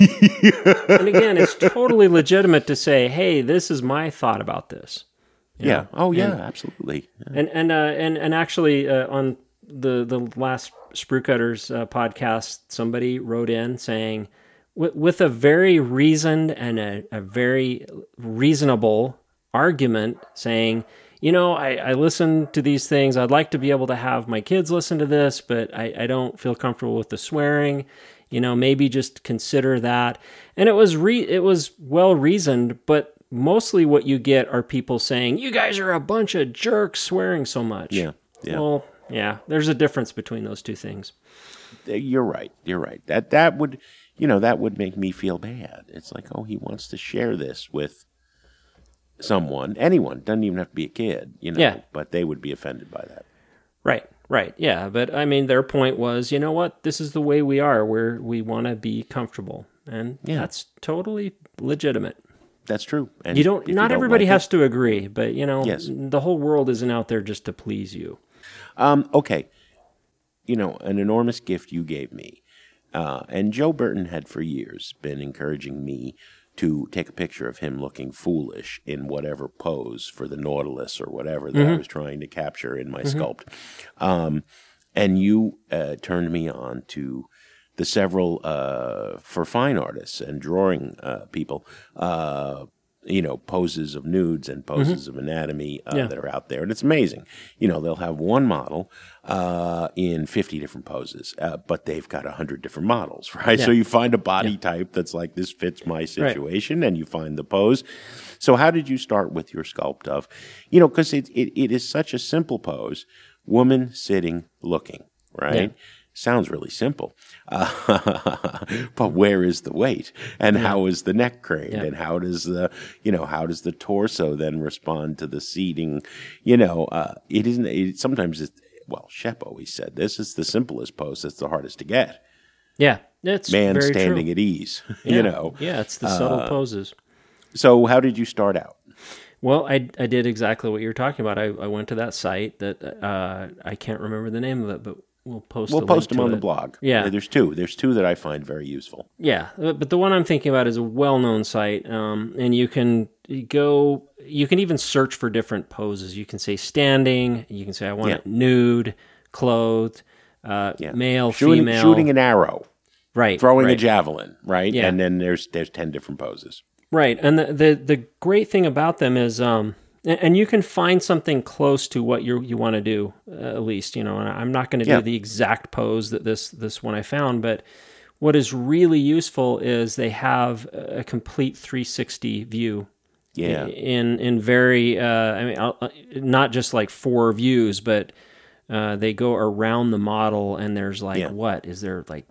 and again, it's totally legitimate to say, "Hey, this is my thought about this." You Yeah. know? Oh, yeah, And- absolutely. Yeah. And and uh, and and actually, uh, on the the last Sprue Cutters uh, podcast, somebody wrote in saying, with, with a very reasoned and a, a very reasonable argument, saying, you know, I, I listen to these things. I'd like to be able to have my kids listen to this, but I, I don't feel comfortable with the swearing. You know, maybe just consider that. And it was re- it was well reasoned, but mostly what you get are people saying, you guys are a bunch of jerks swearing so much. Yeah, yeah. Well, yeah, there's a difference between those two things. You're right. You're right. That that would, you know, that would make me feel bad. It's like, oh, he wants to share this with someone, anyone. Doesn't even have to be a kid, you know. Yeah. But they would be offended by that. Right, right. Yeah, but I mean, their point was, you know what? This is the way we are, where we want to be comfortable. And Yeah. that's totally legitimate. That's true. And You don't, if you not don't everybody like has it- to agree, but you know, Yes. the whole world isn't out there just to please you. Um, okay. You know, an enormous gift you gave me. Uh, and Joe Burton had for years been encouraging me to take a picture of him looking foolish in whatever pose for the Nautilus or whatever that I was trying to capture in my sculpt. Um, and you uh, turned me on to the several, uh, for fine artists and drawing uh, people, uh, you know, poses of nudes and poses mm-hmm. of anatomy uh, yeah. that are out there. And it's amazing. You know, they'll have one model uh, in fifty different poses, uh, but they've got one hundred different models, right? Yeah. So you find a body yeah. type that's like, this fits my situation, right. and you find the pose. So how did you start with your sculpt of, you know, because it, it, it is such a simple pose, woman sitting, looking, right? Yeah. Sounds really simple, uh, but where is the weight, and yeah. how is the neck craned, yeah. and how does the, you know, how does the torso then respond to the seating? You know, uh, it isn't. It, sometimes, it's, well, Shep always said this is the simplest pose that's the hardest to get. Yeah, it's man very standing true. at ease. Yeah. You know, yeah, it's the subtle uh, poses. So, how did you start out? Well, I, I did exactly what you were talking about. I, I went to that site that uh, I can't remember the name of it, but we'll post. We'll a post link them on to the it. blog. Yeah, there's two. There's two that I find very useful. Yeah, but the one I'm thinking about is a well-known site, um, and you can go. You can even search for different poses. You can say standing. You can say I want yeah. it nude, clothed, uh, yeah. male, shooting, female, shooting an arrow, right? Throwing right. a javelin, right? Yeah. And then there's there's ten different poses. Right, and the the, the great thing about them is. Um, And you can find something close to what you you want to do, uh, at least, you know. And I'm not going to yeah. do the exact pose that this this one I found, but what is really useful is they have a complete three sixty view. Yeah. In in very, uh, I mean, uh, not just like four views, but uh, they go around the model, and there's like yeah. what is there like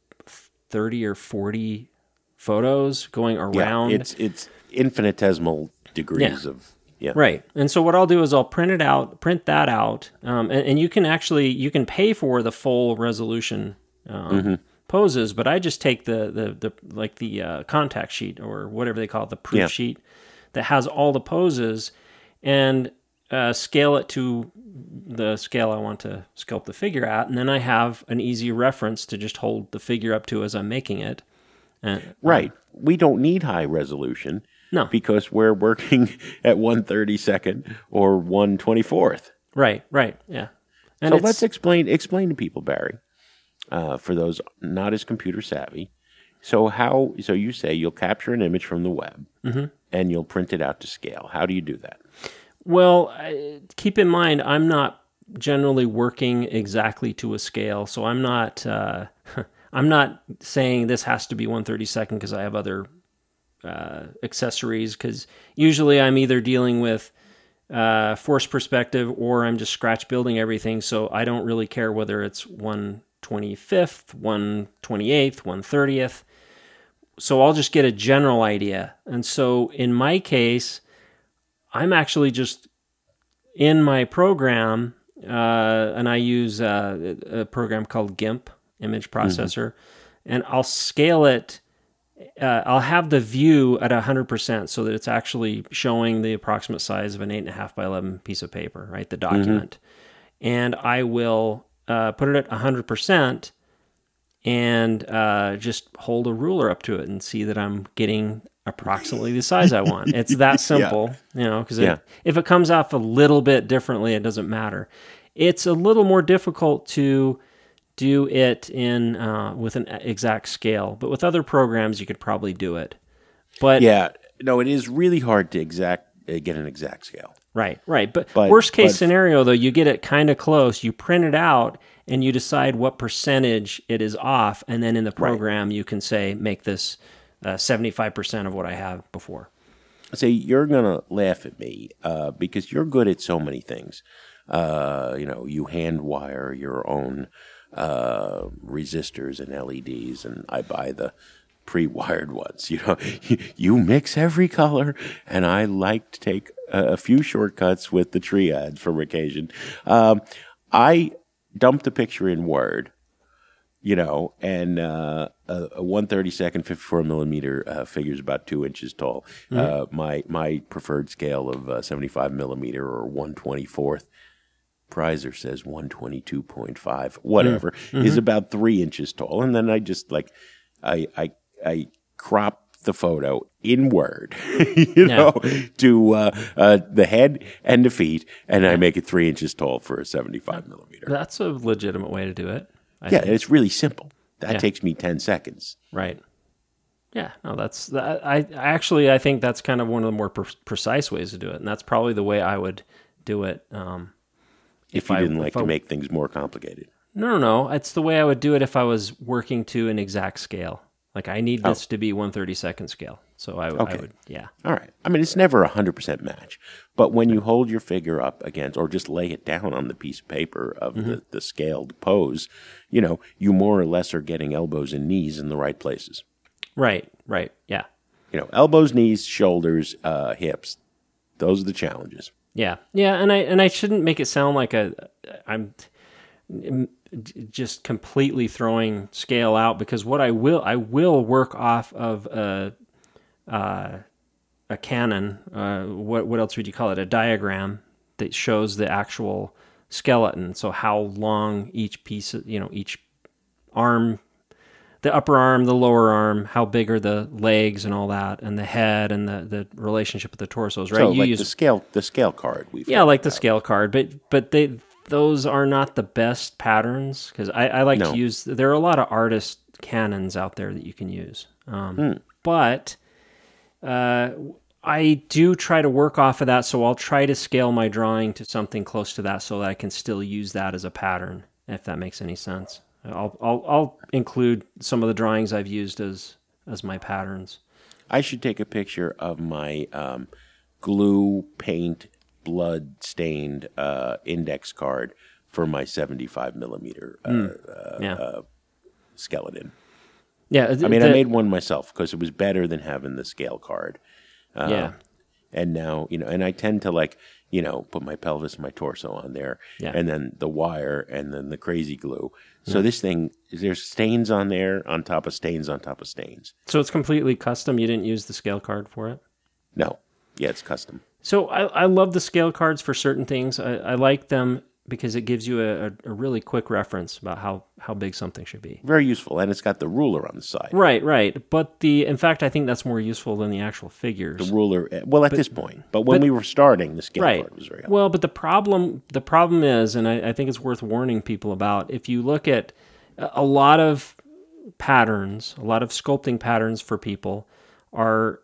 thirty or forty photos going around? Yeah, it's it's infinitesimal degrees yeah. of. Yeah. Right. And so what I'll do is I'll print it out, print that out, um, and, and you can actually, you can pay for the full resolution um, mm-hmm. poses, but I just take the, the, the like the uh, contact sheet or whatever they call it, the proof yeah. sheet that has all the poses and uh, scale it to the scale I want to sculpt the figure at. And then I have an easy reference to just hold the figure up to as I'm making it. And, right. Um, we don't need high resolution. No. Because we're working at one thirty-second or one twenty-fourth. Right, right, yeah. And so let's explain explain to people, Barry, uh, for those not as computer savvy. So how? So you say you'll capture an image from the web mm-hmm. and you'll print it out to scale. How do you do that? Well, I, keep in mind, I'm not generally working exactly to a scale, so I'm not. Uh, I'm not saying this has to be one thirty-second because I have other. Uh, accessories, because usually I'm either dealing with uh, force perspective or I'm just scratch building everything, so I don't really care whether it's one twenty-fifth, one twenty-eighth, one thirtieth. So I'll just get a general idea. And so in my case, I'm actually just in my program, uh, and I use uh, a program called GIMP, Image Processor, mm-hmm. and I'll scale it. Uh, I'll have the view at one hundred percent so that it's actually showing the approximate size of an eight point five by eleven piece of paper, right, the document. Mm-hmm. And I will uh, put it at one hundred percent and uh, just hold a ruler up to it and see that I'm getting approximately the size I want. It's that simple, yeah. you know, because yeah. if it comes off a little bit differently, it doesn't matter. It's a little more difficult to do it in uh, with an exact scale, but with other programs you could probably do it. But yeah, no, it is really hard to exact uh, get an exact scale. Right, right. But, but worst case but, scenario, though, you get it kind of close. You print it out and you decide what percentage it is off, and then in the program right. you can say make this uh, seventy-five percent of what I have before. Say you're gonna laugh at me uh, because you're good at so many things. Uh, you know, you hand wire your own. Uh, resistors and L E Ds, and I buy the pre-wired ones. You know, you mix every color, and I like to take a, a few shortcuts with the triads for occasion. Um, I dumped the picture in Word, you know, and uh, a, a one thirty-second, fifty-four millimeter uh, figure is about two inches tall. Mm-hmm. Uh, my my preferred scale of uh, seventy-five millimeter or one twenty-fourth. Prizer says one twenty-two point five, whatever, mm-hmm. is about three inches tall. And then I just like, I I, I crop the photo in Word, you know, yeah. to uh, uh, the head and the feet, and yeah. I make it three inches tall for a seventy-five millimeter. That's a legitimate way to do it. I yeah, think. It's really simple. That yeah. takes me ten seconds. Right. Yeah, no, that's I, I actually I think that's kind of one of the more pre- precise ways to do it, and that's probably the way I would do it. Um, if, if you I, didn't like I, to make things more complicated. No, no, no. It's the way I would do it if I was working to an exact scale. Like I need this oh. to be one thirty-second scale. So I, okay. I would, yeah. All right. I mean, it's never a hundred percent match, but when you hold your figure up against, or just lay it down on the piece of paper of mm-hmm. the, the scaled pose, you know, you more or less are getting elbows and knees in the right places. Right. Right. Yeah. You know, elbows, knees, shoulders, uh, hips. Those are the challenges. Yeah. Yeah. And I and I shouldn't make it sound like a I'm just completely throwing scale out, because what I will I will work off of a uh, a canon. Uh, what what else would you call it? A diagram that shows the actual skeleton. So how long each piece, you know, each arm, the upper arm, the lower arm, how big are the legs and all that, and the head and the, the relationship with the torsos, right? So you like use, the scale the scale card we've yeah, like about. the scale card, but but they those are not the best patterns, because I, I like no. to use. There are a lot of artist canons out there that you can use, um, hmm. but uh, I do try to work off of that. So I'll try to scale my drawing to something close to that, so that I can still use that as a pattern, if that makes any sense. I'll I'll I'll include some of the drawings I've used as as my patterns. I should take a picture of my um, glue paint blood stained uh, index card for my seventy-five millimeter uh, mm. uh, yeah. uh, skeleton. Yeah, th- I mean, the, I made one myself because it was better than having the scale card. Uh, yeah. And now, you know, and I tend to like, you know, put my pelvis and my torso on there, yeah. and then the wire, and then the crazy glue. So yeah. this thing, there's stains on there, on top of stains, on top of stains. So it's completely custom? You didn't use the scale card for it? No. Yeah, it's custom. So I, I love the scale cards for certain things. I, I like them because it gives you a, a really quick reference about how, how big something should be. Very useful, and it's got the ruler on the side. Right, right. But the in fact, I think that's more useful than the actual figures. The ruler, well, at but, this point. But when but, we were starting, the scale right. card was very helpful. Well, but the problem, the problem is, and I, I think it's worth warning people about, if you look at a lot of patterns, a lot of sculpting patterns for people are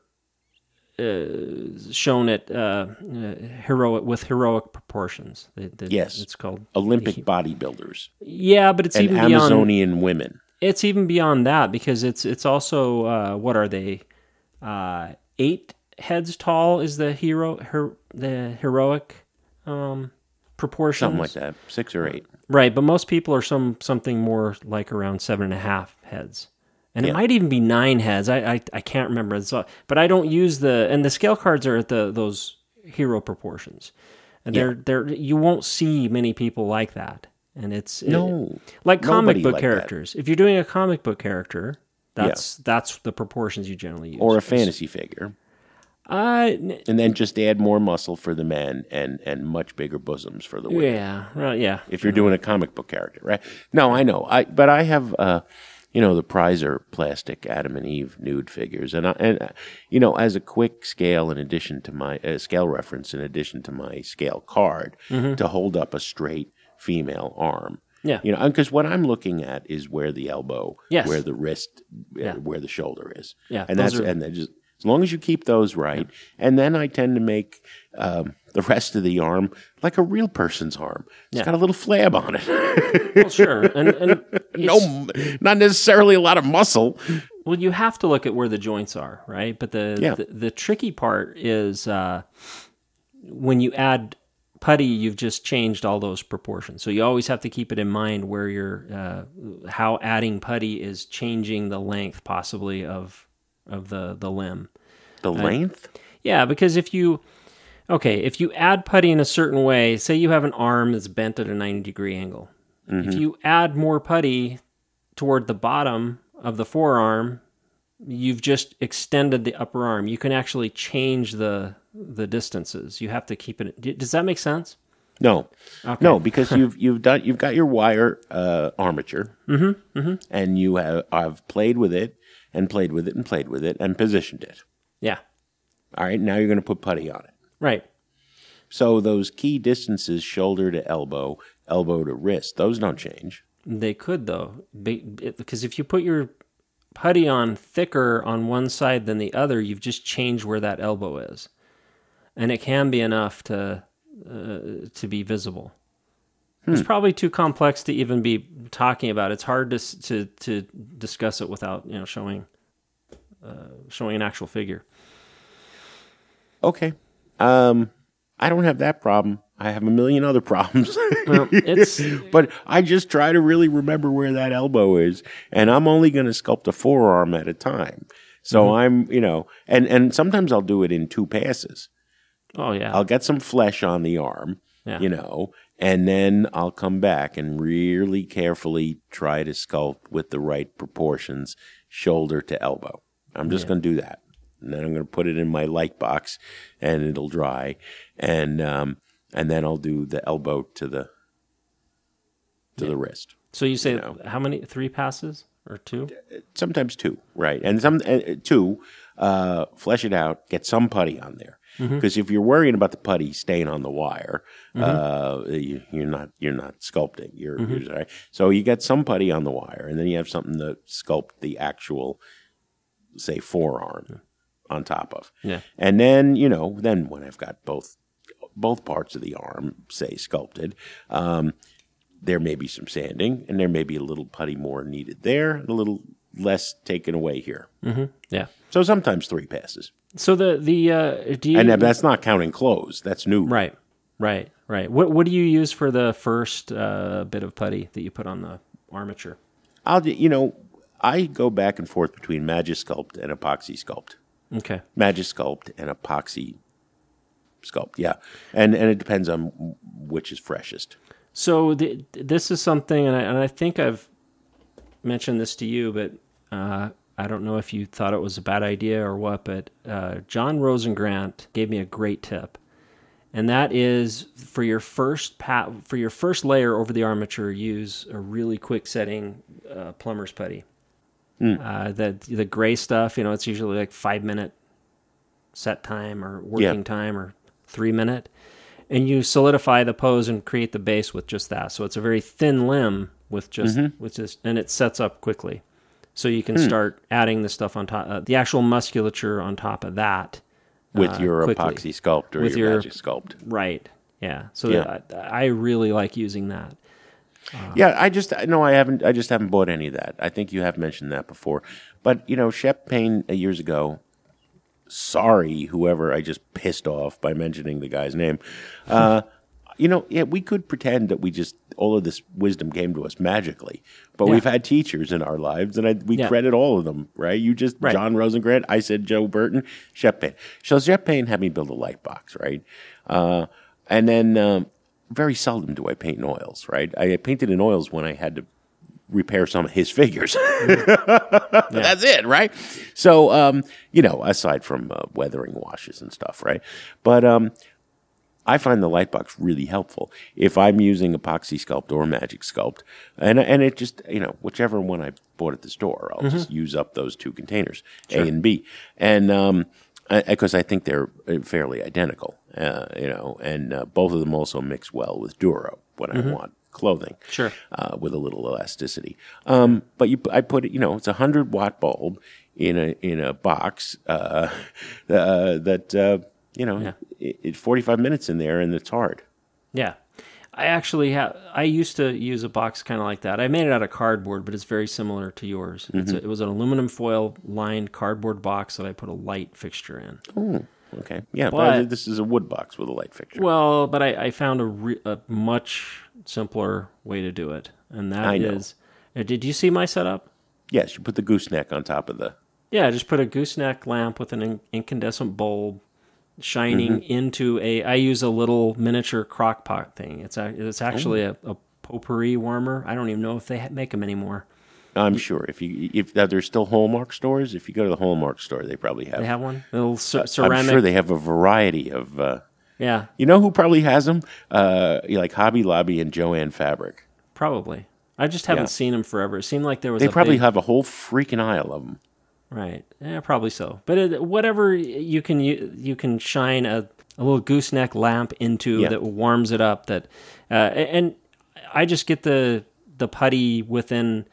Uh, shown at uh, uh, heroic with heroic proportions. The, the, yes, it's called Olympic the, bodybuilders. Yeah, but it's and even Amazonian beyond, women. It's even beyond that, because it's it's also uh, what are they? Uh, eight heads tall is the hero her, the heroic um, proportions. Something like that, six or eight. Right, but most people are some something more like around seven and a half heads. And yeah. it might even be nine heads. I I, I can't remember. So, but I don't use the and the scale cards are at the those hero proportions, and they're yeah. they're you won't see many people like that. And it's no it, like comic book like characters. That. If you're doing a comic book character, that's yeah. that's the proportions you generally use. Or a fantasy figure. Uh, and then just add more muscle for the men and, and much bigger bosoms for the women. Yeah, well, yeah. If you're doing a comic book character, right? No, I know. I but I have. Uh, You know, the Prizer plastic Adam and Eve nude figures. And, I, and uh, you know, as a quick scale in addition to my, uh, scale reference in addition to my scale card, mm-hmm. to hold up a straight female arm. Yeah. You know, because what I'm looking at is where the elbow, yes. where the wrist, yeah. uh, where the shoulder is. Yeah. And that's, are... and then just, as long as you keep those right, yeah. and then I tend to make um, the rest of the arm like a real person's arm. It's yeah. got a little flab on it. Well, sure, and, and no, not necessarily a lot of muscle. Well, you have to look at where the joints are, right? But the yeah. the, the tricky part is uh, when you add putty, you've just changed all those proportions. So you always have to keep it in mind where you're uh, how adding putty is changing the length, possibly of. of the, the limb. The length? Uh, yeah, because if you, okay, if you add putty in a certain way, say you have an arm that's bent at a ninety degree angle. Mm-hmm. If you add more putty toward the bottom of the forearm, you've just extended the upper arm. You can actually change the the distances. You have to keep it. Does that make sense? No, okay. no, because you've you've done you've got your wire uh, armature, mm-hmm, mm-hmm. and you have I've played with it. And played with it and played with it and positioned it. Yeah. All right, now you're going to put putty on it. Right. So those key distances, shoulder to elbow, elbow to wrist, those don't change. They could, though. Because if you put your putty on thicker on one side than the other, you've just changed where that elbow is. And it can be enough to uh, to be visible. Hmm. It's probably too complex to even be talking about. It's hard to to to discuss it without, you know, showing uh, showing an actual figure. Okay. Um, I don't have that problem. I have a million other problems. Well, it's... But I just try to really remember where that elbow is, and I'm only going to sculpt a forearm at a time. So mm-hmm. I'm, you know, and, and sometimes I'll do it in two passes. Oh, yeah. I'll get some flesh on the arm, yeah. you know, and then I'll come back and really carefully try to sculpt with the right proportions, shoulder to elbow. I'm just yeah. going to do that. And then I'm going to put it in my light box, and it'll dry. And um, and then I'll do the elbow to the to yeah. the wrist. So you say you know? How many? Three passes or two? Sometimes two, right? And some uh, two. Uh, flesh it out. Get some putty on there. Because mm-hmm. if you're worrying about the putty staying on the wire, mm-hmm. uh, you, you're not you're not sculpting. You're, mm-hmm. you're right. So you get some putty on the wire, and then you have something to sculpt the actual, say, forearm. Mm-hmm. on top of. Yeah. And then, you know, then when I've got both both parts of the arm, say, sculpted, um, there may be some sanding, and there may be a little putty more needed there, and a little less taken away here. Mm-hmm. Yeah. So sometimes three passes. So the, the uh, do you... And that's not counting clothes. That's new. Right, right, right. What what do you use for the first uh, bit of putty that you put on the armature? I'll, you know, I go back and forth between Magisculpt and Epoxy Sculpt. Okay. Magisculpt and Epoxy Sculpt, yeah. And and it depends on which is freshest. So the, this is something, and I, and I think I've mentioned this to you, but uh, I don't know if you thought it was a bad idea or what, but uh, John Rosengrant gave me a great tip. And that is for your first pat, for your first layer over the armature, use a really quick setting uh, plumber's putty. Mm. Uh, the the gray stuff, you know, it's usually like five minute set time or working yeah. time or three minute, and you solidify the pose and create the base with just that. So it's a very thin limb with just mm-hmm. with just, and it sets up quickly. So you can mm. start adding the stuff on top, uh, the actual musculature on top of that with uh, your quickly. Epoxy Sculpt or with your, your Magisculpt, right? Yeah. So yeah. that, I, I really like using that. Uh, yeah, I just no, I haven't. I just haven't bought any of that. I think you have mentioned that before, but you know, Shep Payne uh, years ago. Sorry, whoever I just pissed off by mentioning the guy's name. Uh, you know, yeah, we could pretend that we just all of this wisdom came to us magically, but yeah. we've had teachers in our lives, and I, we yeah. credit all of them. Right? You just right. John Rosengrant. I said Joe Burton. Shep Payne. So Shep Payne had me build a light box, right? Uh, and then. Um, Very seldom do I paint in oils, right? I painted in oils when I had to repair some of his figures. yeah. That's it, right? So, um, you know, aside from uh, weathering washes and stuff, right? But um, I find the Lightbox really helpful if I'm using Epoxy Sculpt or Magisculpt, and and it just, you know, whichever one I bought at the store, I'll mm-hmm. just use up those two containers, sure. A and B, and um, because I, I think they're fairly identical. Uh, you know, and uh, both of them also mix well with Duro when mm-hmm. I want clothing, sure, uh, with a little elasticity. Um, but you, I put it, you know, it's a hundred watt bulb in a in a box uh, uh, that uh, you know, yeah. it, it forty five minutes in there, and it's hard. Yeah, I actually have. I used to use a box kind of like that. I made it out of cardboard, but it's very similar to yours. Mm-hmm. It's a, it was an aluminum foil lined cardboard box that I put a light fixture in. Oh. Okay. Yeah, but, but this is a wood box with a light fixture. Well, but I, I found a, re, a much simpler way to do it, and that I know. is. Uh, did you see my setup? Yes, you put the gooseneck on top of the. Yeah, just put a gooseneck lamp with an in, incandescent bulb shining mm-hmm. into a. I use a little miniature crock pot thing. It's a, it's actually oh. a, a potpourri warmer. I don't even know if they make them anymore. I'm sure if you if uh, there's still Hallmark stores, if you go to the Hallmark store, they probably have. They have one. Little c- ceramic. I'm sure they have a variety of. Uh, yeah. You know who probably has them? Uh, like Hobby Lobby and Joann Fabric. Probably. I just haven't yeah. seen them forever. It seemed like there was. They a probably big... have a whole freaking aisle of them. Right. Yeah, probably so. But it, whatever you can you, you can shine a, a little gooseneck lamp into yeah. that warms it up. That uh, and I just get the the putty within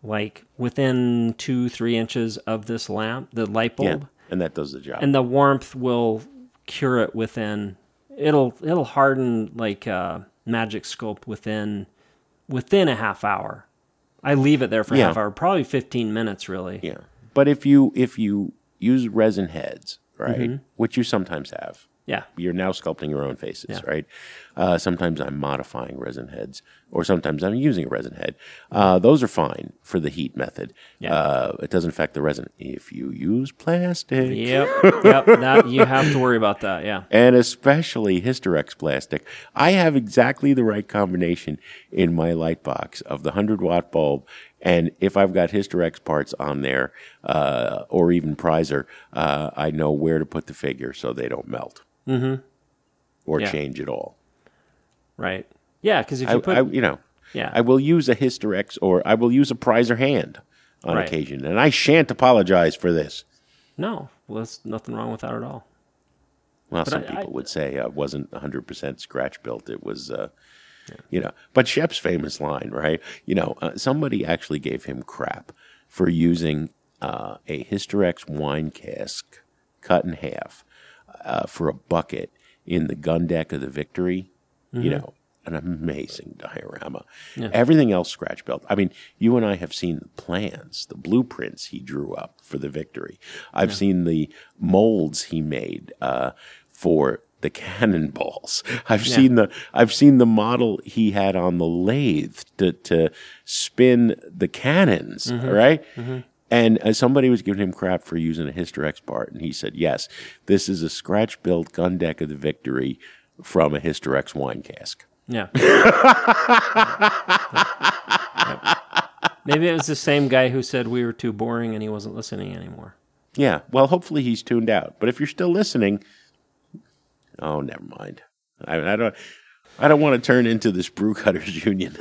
like within two, three inches of this lamp, the light bulb. Yeah, and that does the job. And the warmth will cure it within, it'll it'll harden like uh, Magic Sculpt within within a half hour. I leave it there for Yeah. a half hour, probably fifteen minutes really. Yeah. But if you if you use resin heads, right, Mm-hmm. which you sometimes have, Yeah. you're now sculpting your own faces, Yeah. right? Uh, sometimes I'm modifying resin heads, or sometimes I'm using a resin head. Uh, those are fine for the heat method. Yeah. Uh, it doesn't affect the resin. If you use plastic, Yep. Yep. That you have to worry about that. Yeah. and especially Hysterex plastic, I have exactly the right combination in my light box of the one hundred watt bulb. And if I've got Hysterex parts on there, uh, or even Prizer, uh, I know where to put the figure so they don't melt Mm-hmm. or Yeah. change at all. Right. Yeah, because if I, you put I, you know, yeah, I will use a Hysterex or I will use a Prizer hand on Right. occasion, and I shan't apologize for this. no, well, there's nothing wrong with that at all. Well, But some I- people I- would say I wasn't one hundred percent scratch built. It was, uh, you know, but Shep's famous line, right? You know, uh, somebody actually gave him crap for using uh, a Hysterex wine cask cut in half uh, for a bucket in the gun deck of the Victory. You know, an amazing diorama. Yeah. Everything else scratch built. I mean, you and I have seen the plans, the blueprints he drew up for the Victory. I've seen the molds he made uh, for the cannonballs. I've Yeah. seen the I've seen the model he had on the lathe to to spin the cannons. All right? And uh, somebody was giving him crap for using a Hysterex part, and he said, "Yes, this is a scratch-built gun deck of the Victory from a Hysterex wine cask." Yeah. Yep. Maybe it was the same guy who said we were too boring and he wasn't listening anymore. Yeah, well, hopefully he's tuned out. But if you're still listening, oh, never mind. I, I don't. I don't want to turn into this brew cutters union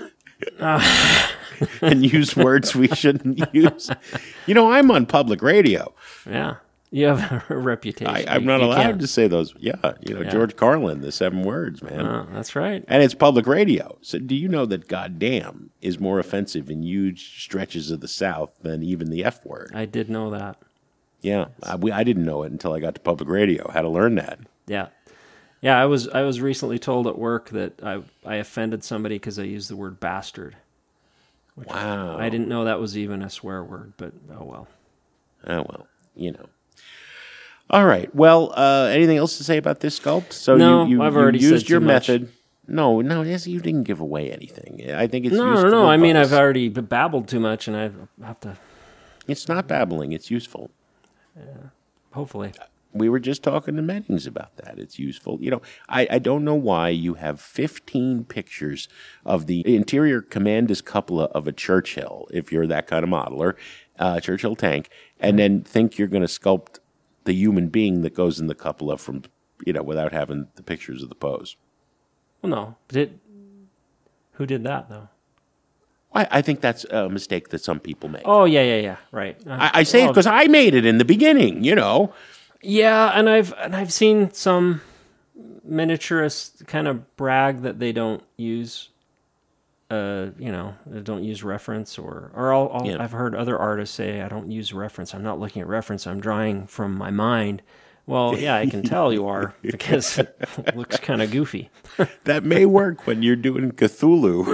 and use words we shouldn't use. You know, I'm on public radio. Yeah. You have a reputation. I, I'm You- not you allowed can't. to say those. Yeah, you know, Yeah. George Carlin, the seven words, man. Oh, that's right. And it's public radio. So do you know that goddamn is more offensive in huge stretches of the South than even the F word? I did know that. Yeah, I, we, I didn't know it until I got to public radio. Had to learn that. Yeah. Yeah, I was I was recently told at work that I I offended somebody because I used the word bastard. Wow. I didn't know that was even a swear word, but oh well. Oh, well, you know. All right. Well, uh, anything else to say about this sculpt? So No, you, you, I've you already used said your too much. method. No, no, yes, you didn't give away anything. I think it's No, useful no, no. I mean, advice. I've already babbled too much, and I have to. It's not babbling. It's useful. Hopefully, We were just talking to Meddings about that. It's useful. You know, I, I don't know why you have fifteen pictures of the interior commandus cupola of a Churchill, if you're that kind of modeler, uh, Churchill tank, and then think you're going to sculpt the human being that goes in the cupola from, you know, without having the pictures of the pose. well, no. Did who did that though? I, I think that's a mistake that some people make. Oh yeah, yeah, yeah. Right. Uh, I, I say it well, because I made it in the beginning, you know. Yeah, and I've and I've seen some miniaturists kind of brag that they don't use, uh, you know, they don't use reference or or I'll, I'll, Yeah. I've heard other artists say I don't use reference. I'm not looking at reference. I'm drawing from my mind. Well, yeah, I can tell you are because it looks kind of goofy. That may work when you're doing Cthulhu.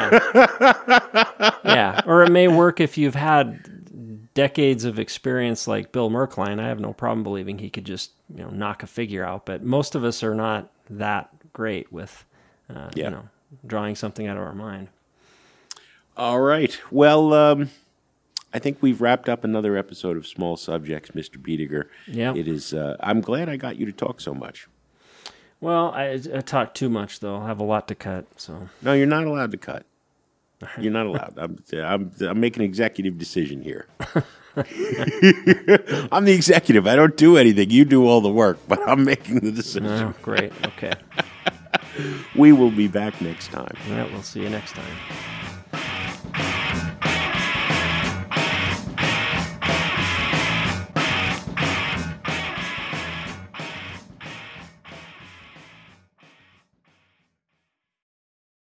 Yeah. Yeah, or it may work if you've had decades of experience like Bill Merkline. I have no problem believing he could just, you know, knock a figure out, but most of us are not that great with uh, Yeah. you know, drawing something out of our mind. All right. Well, um, I think we've wrapped up another episode of Small Subjects, Mister Biediger. Yeah. It is. Uh, I'm glad I got you to talk so much. Well, I, I talk too much though. I have a lot to cut, so No, you're not allowed to cut. You're not allowed. I'm, I'm, I'm making an executive decision here. I'm the executive. I don't do anything. You do all the work, but I'm making the decision. oh, great. Okay. We will be back next time. All right, we'll see you next time.